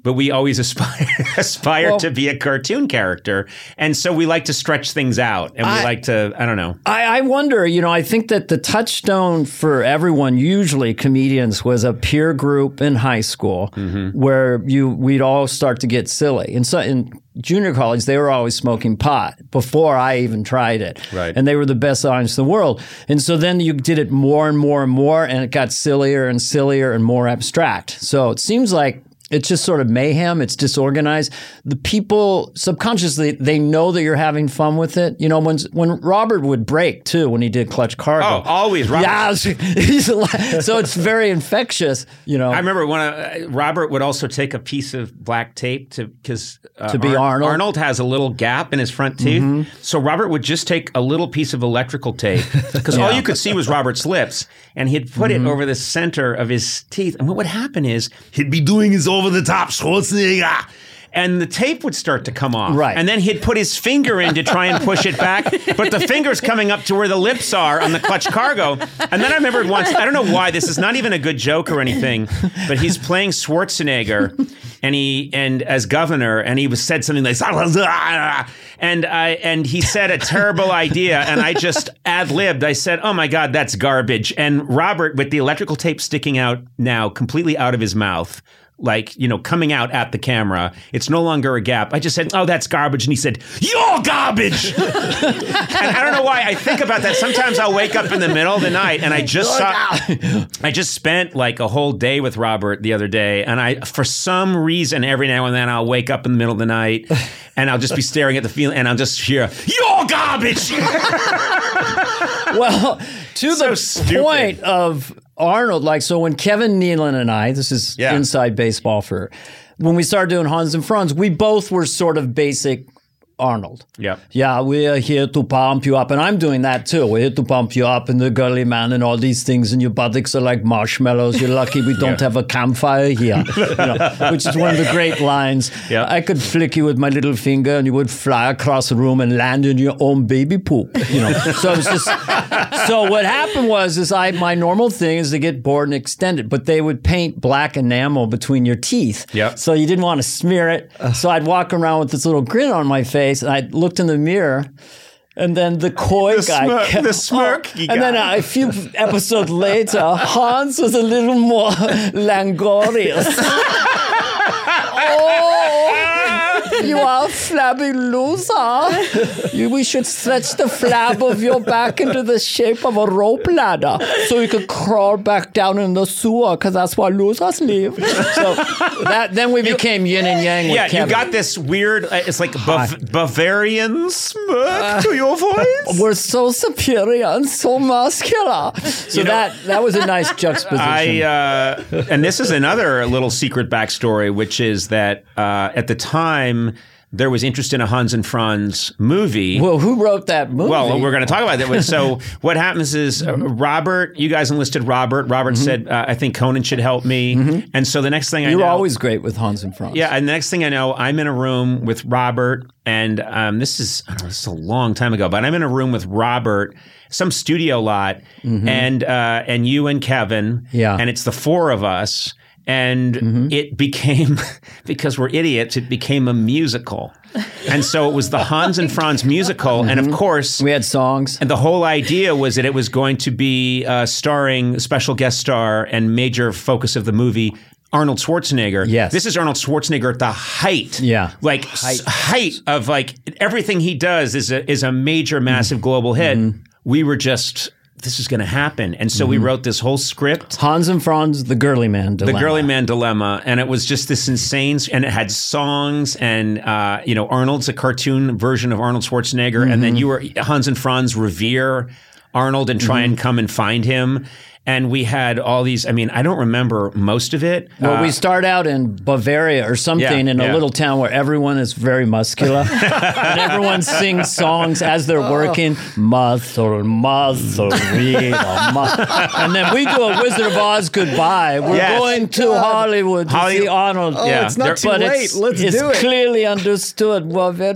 but we always aspire aspire Well- to be a cartoon character, and so we like to stretch things out, and we I- like to I don't know. I, I wonder, you know, I think that the touchstone for everyone, usually comedians, was a peer group in high school Mm-hmm. where you we'd all start to get silly. And so in junior college, they were always smoking pot before I even tried it. Right. And they were the best audience in the world. And so then you did it more and more and more, and it got sillier and sillier and more abstract. So it seems like it's just sort of mayhem. It's disorganized. The people subconsciously, they know that you're having fun with it. You know, when when Robert would break too, when he did Clutch Cargo. Oh, always, Robert. Yeah, he's a lot- so it's very infectious. You know, I remember when uh, Robert would also take a piece of black tape to because uh, To be Arnold. Arnold has a little gap in his front teeth, Mm-hmm. so Robert would just take a little piece of electrical tape because all you could see was Robert's lips, and he'd put Mm-hmm. it over the center of his teeth. And what would happen is he'd be doing his over the top Schwarzenegger. And the tape would start to come off. Right. And then he'd put his finger in to try and push it back. But the finger's coming up to where the lips are on the Clutch Cargo. And then I remembered once, I don't know why, this is not even a good joke or anything, but he's playing Schwarzenegger and he and as governor, and he was said something like and I and he said a terrible idea, and I just ad-libbed. I said, "Oh my God, that's garbage." And Robert, with the electrical tape sticking out now, completely out of his mouth, like, you know, coming out at the camera. It's no longer a gap. I just said, "Oh, that's garbage." And he said, "You're garbage." And I don't know why I think about that. Sometimes I'll wake up in the middle of the night and I just saw, I just spent like a whole day with Robert the other day. And I, for some reason, every now and then I'll wake up in the middle of the night and I'll just be staring at the field and I'll just hear, "You're garbage." well, to So the stupid. point of Arnold, like, so when Kevin Nealon and I, this is Yeah. inside baseball for, when we started doing Hans and Franz, we both were sort of basic Arnold. Yep. Yeah, we're here to pump you up. And I'm doing that too. We're here to pump you up and the girly man and all these things. And your buttocks are like marshmallows. You're lucky we don't have a campfire here. You know, which is one of the great lines. Yeah. I could flick you with my little finger and you would fly across the room and land in your own baby poop. You know, so it was just, so what happened was, is I, my normal thing is to get bored and extend it, but they would paint black enamel between your teeth. Yep. So you didn't want to smear it. So I'd walk around with this little grin on my face. And I looked in the mirror, and then the coy The guy, smirk- kept- the smirky Oh, and then guy. a few episodes later, Hans was a little more languorous. Oh, you are a flabby loser. You, we should stretch the flab of your back into the shape of a rope ladder so you could crawl back down in the sewer, because that's where losers live. So that, then we became yin and yang with Yeah, Kevin. you got this weird, uh, it's like Bav- Bavarian smirk to your voice. We're so superior and so muscular. So know- that that was a nice juxtaposition. I uh, and this is another little secret backstory, which is that uh, at the time there was interest in a Hans and Franz movie. well, who wrote that movie? Well, we're going to talk about that. So what happens is uh, Robert, you guys enlisted Robert. Robert Mm-hmm. said, uh, I think Conan should help me. And so the next thing I you know. were always great with Hans and Franz. Yeah, and the next thing I know, I'm in a room with Robert, and um, this is I don't know, this is a long time ago, but I'm in a room with Robert, some studio lot, and uh, and you and Kevin, Yeah. and it's the four of us, and it became because we're idiots, it became a musical, and so it was the Hans and Franz musical, and of course. We had songs. And the whole idea was that it was going to be uh, starring special guest star and major focus of the movie, Arnold Schwarzenegger. Yes. This is Arnold Schwarzenegger at the height. Yeah. Like height, height of like everything he does is a is a major, massive global hit. We were just, this is going to happen. And so we wrote this whole script. Hans and Franz, the girly man dilemma. The Girly Man Dilemma, and it was just this insane, and it had songs, and uh, you know, Arnold's a cartoon version of Arnold Schwarzenegger, and then you were Hans and Franz revere Arnold and try and come and find him, and we had all these. I mean, I don't remember most of it. Well, Uh, we start out in Bavaria or something Yeah, in a yeah. little town where everyone is very muscular and everyone sings songs as they're working. Muscle, muscle, real, muscle. And then we do a Wizard of Oz goodbye. We're Yes. going to Hollywood to Holly- see Arnold. Oh, Yeah. it's not There- too but late. it's, Let's it's do it. clearly understood. We're very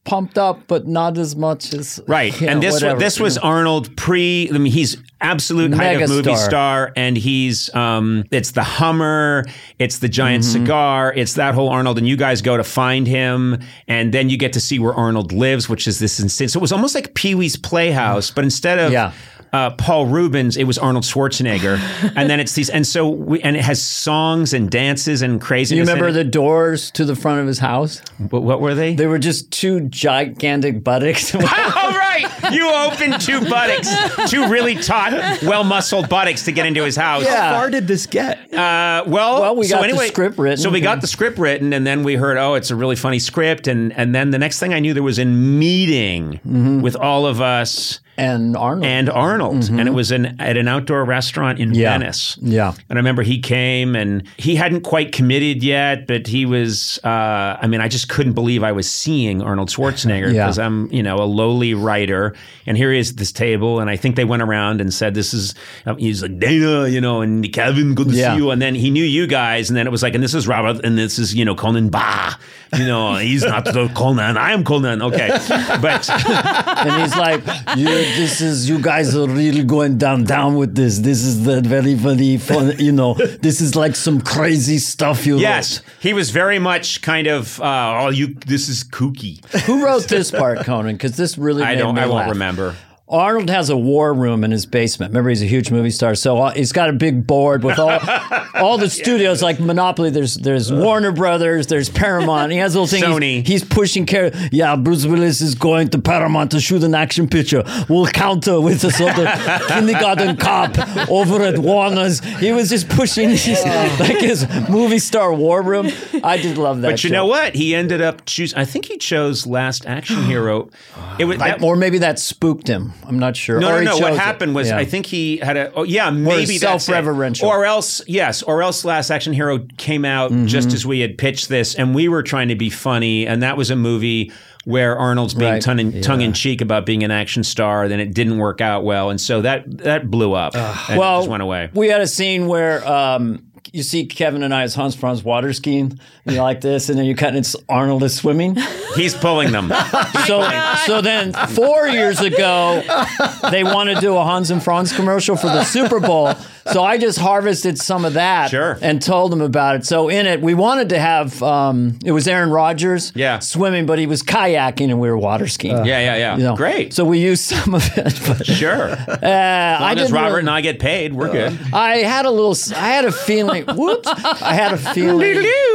pumped up, but not as much as Right, you and know, this whatever. was, this was Arnold pre. I mean, he's absolute height of movie Megastar. star, and he's um, it's the Hummer, it's the giant Mm-hmm. cigar, it's that whole Arnold, and you guys go to find him, and then you get to see where Arnold lives, which is this insane. So it was almost like Pee Wee's Playhouse, but instead of Yeah. Uh, Paul Rubens, it was Arnold Schwarzenegger, and then it's these, and so we, and it has songs and dances and craziness. You remember in the it. doors to the front of his house? What, what were they? They were just two gigantic buttocks. Oh, right. You opened two buttocks, two really taut, well-muscled buttocks to get into his house. Yeah. How far did this get? Uh, well, Well, we so got the anyway, script written. So we got the script written, and then we heard, oh, it's a really funny script. And, and then the next thing I knew, there was a meeting with all of us and Arnold. and Arnold. And it was in, at an outdoor restaurant in Yeah. Venice. Yeah. And I remember he came, and he hadn't quite committed yet, but he was, uh, I mean, I just couldn't believe I was seeing Arnold Schwarzenegger Yeah. because I'm, you know, a lowly writer. And here he is at this table. And I think they went around and said, this is, uh, he's like, Dana, you know, and Kevin, good to Yeah. see you. And then he knew you guys. And then it was like, and this is Robert, and this is, you know, Conan Bah. You know, he's not the Conan. I am Conan. Okay. But and he's like, you, this is, you guys are really going down, down with this. This is the very, very fun, you know, this is like some crazy stuff you yes, he was very much kind of, uh, oh, you, this is kooky. wrote. Who wrote this part, Conan? Because this really I made don't, me I won't laugh. remember. Arnold has a war room in his basement. Remember, he's a huge movie star, so uh, he's got a big board with all all the studios like Monopoly. There's there's Warner Brothers, there's Paramount. He has a little thing. Sony. He's, he's pushing. Car- yeah, Bruce Willis is going to Paramount to shoot an action picture. We'll counter with a sort of kindergarten cop over at Warner's. He was just pushing his, like his movie star war room. I did love that. But you show. know what? He ended up choosing. I think he chose Last Action Hero. It was I- that, or maybe that spooked him. I'm not sure. no, Or no, he no. What chose it. happened was Yeah. I think he had a. Oh, yeah, maybe that's it. self-referential. Or else, yes, or else Last Action Hero came out Mm-hmm. just as we had pitched this, and we were trying to be funny, and that was a movie where Arnold's being Right. tongue in, tongue in cheek about being an action star. Then it didn't work out well, and so that that blew up. and well, it just went away. We had a scene where um, you see Kevin and I as Hans Franz water skiing, you know, like this, and then you cut and it's Arnold is swimming. He's pulling them. So, so then four years ago, they want to do a Hans and Franz commercial for the Super Bowl. So I just harvested some of that Sure. and told them about it. So in it, we wanted to have, um, it was Aaron Rodgers Yeah. swimming, but he was kayaking and we were water skiing. yeah, yeah, yeah. You know, Great. So we used some of it. But, Sure. uh, As I long as didn't Robert really- and I get paid, we're good. I had a little, I had a feeling, whoops, I had a feeling,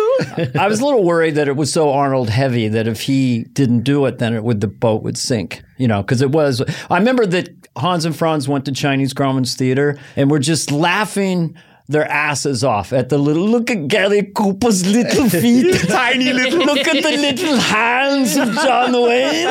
I was a little worried that it was so Arnold heavy that if he didn't do it, then it would, the boat would sink, you know, because it was, I remember that Hans and Franz went to Chinese Grauman's Theater and were just laughing their asses off at the little, look at Gary Cooper's little feet. Tiny little Look at the little hands of John Wayne.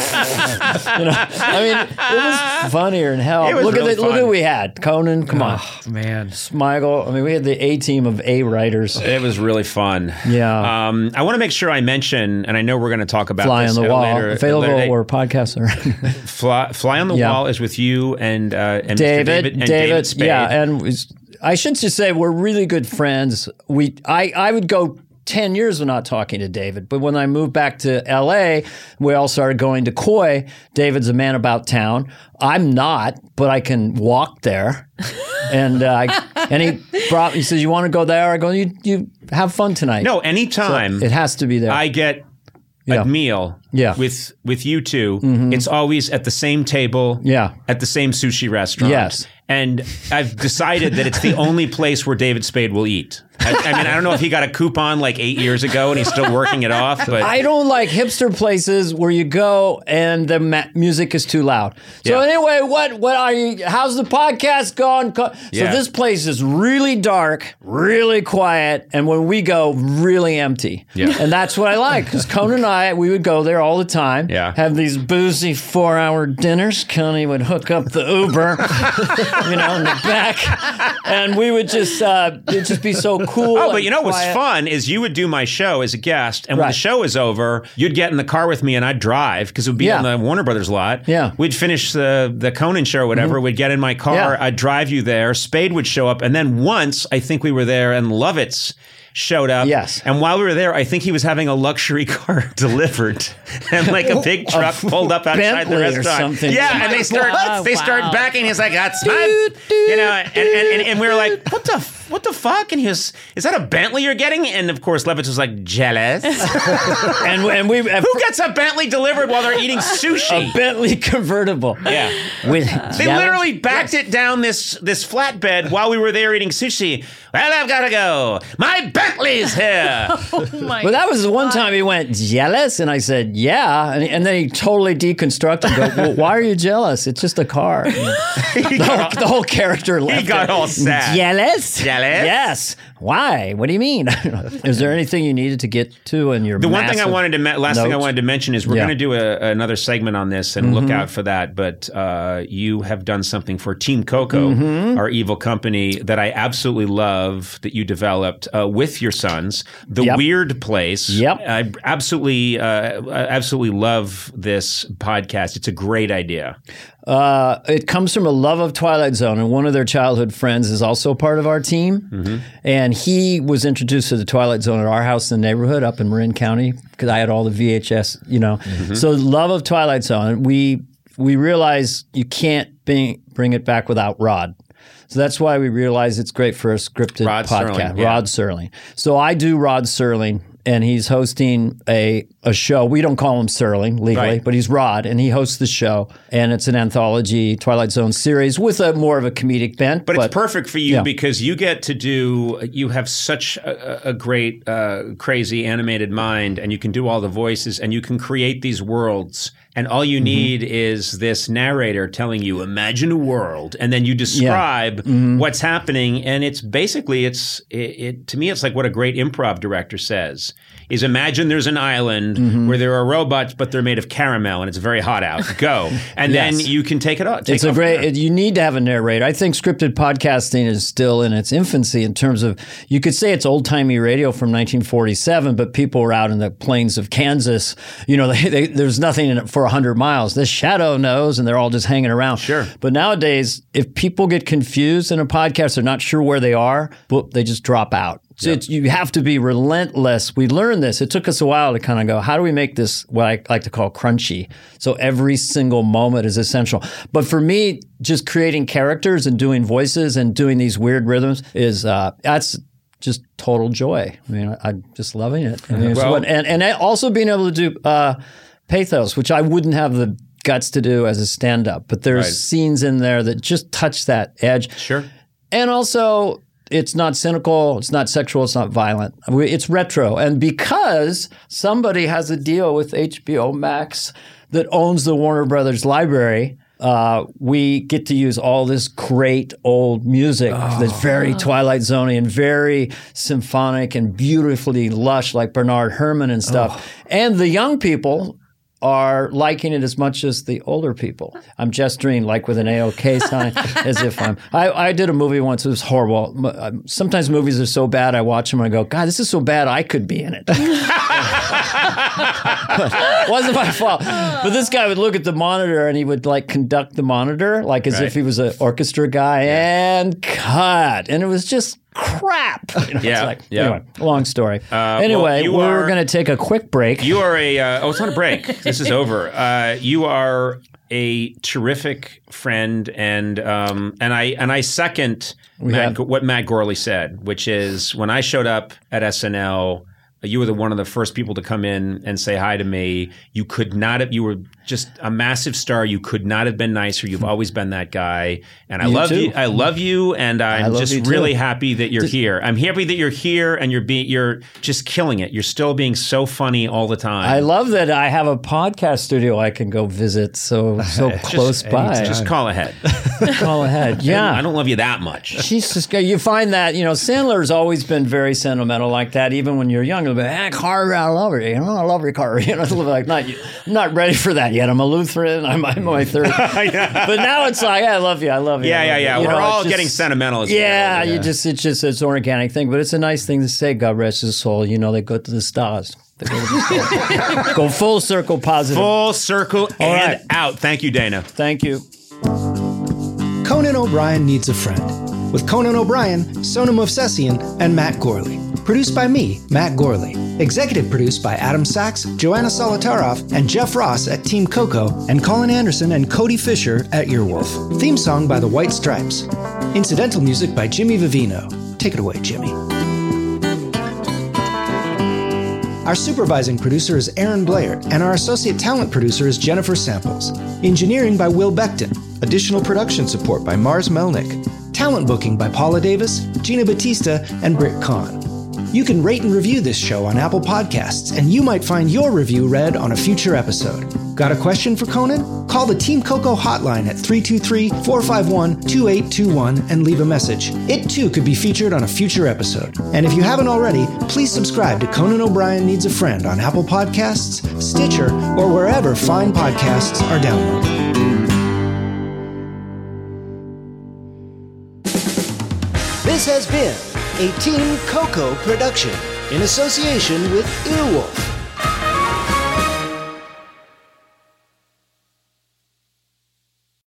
you know, I mean, it was funnier than hell. It was Look really at the, look fun. at what we had. Conan, come on. Man. Smigel. I mean, we had the A team of A writers. It was really fun. Yeah. Um, I want to make sure I mention, and I know we're going to talk about Fly this on the at a Wall. later, Available later date. or podcast or Fly, Fly on the Yeah. Wall is with you and uh, and Mister David. David and David. David Spade. Yeah, and was, I should just say we're really good friends. We I I would go ten years of not talking to David, but when I moved back to L A, we all started going to Coy. David's a man about town. I'm not, but I can walk there. And uh, I, and he brought. He says, "You want to go there?" I go, "You you have fun tonight." No, anytime it has to be there. I get Yeah. a meal Yeah. Mm-hmm. with with you 2 it's always at the same table Yeah. at the same sushi restaurant. Yes. And I've decided that it's the only place where David Spade will eat. I, I mean, I don't know if he got a coupon like eight years ago and he's still working it off, but I don't like hipster places where you go and the ma- music is too loud. So Yeah. anyway, what what are you? How's the podcast going? Co- So Yeah. this place is really dark, really quiet, and when we go, really empty. Yeah. And that's what I like because Conan and I, we would go there all the time. Yeah. Have these boozy four-hour dinners. Connie would hook up the Uber, you know, in the back, and we would just uh, it'd just be so cool. Oh, but and you know what's quiet. fun is you would do my show as a guest, and when Right. the show is over, you'd get in the car with me and I'd drive because it would be Yeah. on the Warner Brothers lot. Yeah. We'd finish the the Conan show or whatever. We'd get in my car. Yeah. I'd drive you there. Spade would show up, and then once I think we were there, and Lovitz showed up. Yes. And while we were there, I think he was having a luxury car delivered, and like a big truck pulled up outside the Bentley or restaurant. something. Yeah, and they start Wow. they start Wow. backing. He's like, "That's my," you know, and, and, and, and we were like, "What the f- what the fuck?" And he was, "Is that a Bentley you're getting?" And of course, Levitz was like, "Jealous." and and we have Who gets a Bentley delivered while they're eating sushi? a Bentley convertible. Yeah. With They literally backed it down this this flatbed while we were there eating sushi. Well, I've got to go. My Bentley's here. Oh my But that was the one time he went jealous, and I said, "Yeah," and, and then he totally deconstructed. And go, well, why are you jealous? It's just a car. the, whole, the whole character left. He got it. all sad. Jealous? Jealous? Yes. Why? What do you mean? Is there anything you needed to get to in your? The one thing I wanted to me- last thing I notes? wanted to mention is we're Yeah. going to do a, another segment on this and Mm-hmm. look out for that. But uh, you have done something for Team Coco, Mm-hmm. our evil company that I absolutely love that you developed uh, with your sons. The Yep. Weird Place. Yep. I absolutely, uh, I absolutely love this podcast. It's a great idea. Uh, it comes from a love of Twilight Zone, and one of their childhood friends is also part of our team. Mm-hmm. And he was introduced to the Twilight Zone at our house in the neighborhood up in Marin County because I had all the V H S, you know. Mm-hmm. So love of Twilight Zone. We we realize you can't bring bring it back without Rod. So that's why we realize it's great for a scripted Rod podcast. Serling, yeah. Rod Serling. So I do Rod Serling, and he's hosting a, a show. We don't call him Serling legally, Right. but he's Rod, and he hosts the show. And it's an anthology Twilight Zone series with a more of a comedic bent. But, it's perfect for you yeah. because you get to do, you have such a, a great, uh, crazy animated mind, and you can do all the voices, and you can create these worlds. And all you need Mm-hmm. is this narrator telling you, imagine a world. And then you describe Mm-hmm. what's happening. And it's basically, it's it, it to me, it's like what a great improv director says. Is imagine there's an island Mm-hmm. where there are robots, but they're made of caramel and it's very hot out. Go. And Yes. then you can take it off. Take It's a off great. from there. It, you need to have a narrator. I think scripted podcasting is still in its infancy in terms of. You could say it's old timey radio from nineteen forty-seven, but people were out in the plains of Kansas. You know, they, they, there's nothing in it for a hundred miles. The shadow knows, and they're all just hanging around. Sure. But nowadays, if people get confused in a podcast, they're not sure where they are. Boop, they just drop out. So it's, you have to be relentless. We learned this. It took us a while to kind of go, how do we make this what I like to call crunchy? So every single moment is essential. But for me, just creating characters and doing voices and doing these weird rhythms is uh, that's just total joy. I mean, I, I'm just loving it. I mean, it's Well- what, and and also being able to do uh, pathos, which I wouldn't have the guts to do as a stand-up. But there's Right. scenes in there that just touch that edge. Sure. And also, it's not cynical, it's not sexual, it's not violent. We- It's retro. And because somebody has a deal with H B O Max that owns the Warner Brothers library, uh, we get to use all this great old music that's very Twilight Zone-y and very symphonic and beautifully lush, like Bernard Herrmann and stuff. And the young people are liking it as much as the older people. I'm gesturing like with an A O K sign as if I'm. I, I did a movie once. It was horrible. M- uh, Sometimes movies are so bad, I watch them and I go, God, this is so bad, I could be in it. But it wasn't my fault. But this guy would look at the monitor and he would like conduct the monitor like as Right. if he was an orchestra guy and cut. And it was just crap. You know, Yeah, it's like, yeah. Anyway, long story. well, anyway, you we're are- going to take a quick break. You are a, uh, oh, it's not a break. This is over. Uh, you are a terrific friend, and um, and I and I second Matt, have- what Matt Gorley said, which is when I showed up at S N L, you were the one of the first people to come in and say hi to me. You could not have. You were just a massive star. You could not have been nicer. You've always been that guy, and I You love too. you. I love you, and I'm love just you too. really happy that you're here. I'm happy that you're here, and you're being you're just killing it. You're still being so funny all the time. I love that I have a podcast studio I can go visit so so close by. Just call ahead. Call ahead. Yeah. I don't love you that much. Jesus, you find that, you know, Sandler's always been very sentimental like that, even when you're young. He'll be, hey, Carter, I love her. You know, I love your car. You know, it's like, not, I'm not ready for that yet. I'm a Lutheran. I'm, I'm my third. But now it's like, I love you. I love you. Yeah, I yeah, love you. yeah. You We're know, all it's just- getting sentimental. As we get Yeah, older. you just, it's just, it's an organic thing. But it's a nice thing to say, God rest his soul. You know, they go to the stars. They go, to the stars. Go full circle positive. Full circle and right. out. Thank you, Dana. Thank you. Conan O'Brien Needs a Friend with Conan O'Brien, Sona Movsesian, and Matt Gorley. Produced by me, Matt Gorley. Executive produced by Adam Sachs, Joanna Solotaroff, and Jeff Ross at Team Coco, and Colin Anderson and Cody Fisher at Earwolf. Theme song by the White Stripes. Incidental music by Jimmy Vivino. Take it away, Jimmy. Our supervising producer is Aaron Blair, and our associate talent producer is Jennifer Samples. Engineering by Will Beckton. Additional production support by Mars Melnick. Talent booking by Paula Davis, Gina Batista, and Britt Kahn. You can rate and review this show on Apple Podcasts, and you might find your review read on a future episode. Got a question for Conan? Call the Team Coco hotline at three two three, four five one, two eight two one and leave a message. It too could be featured on a future episode. And if you haven't already, please subscribe to Conan O'Brien Needs a Friend on Apple Podcasts, Stitcher, or wherever fine podcasts are downloaded. This has been a Team Coco production in association with Earwolf.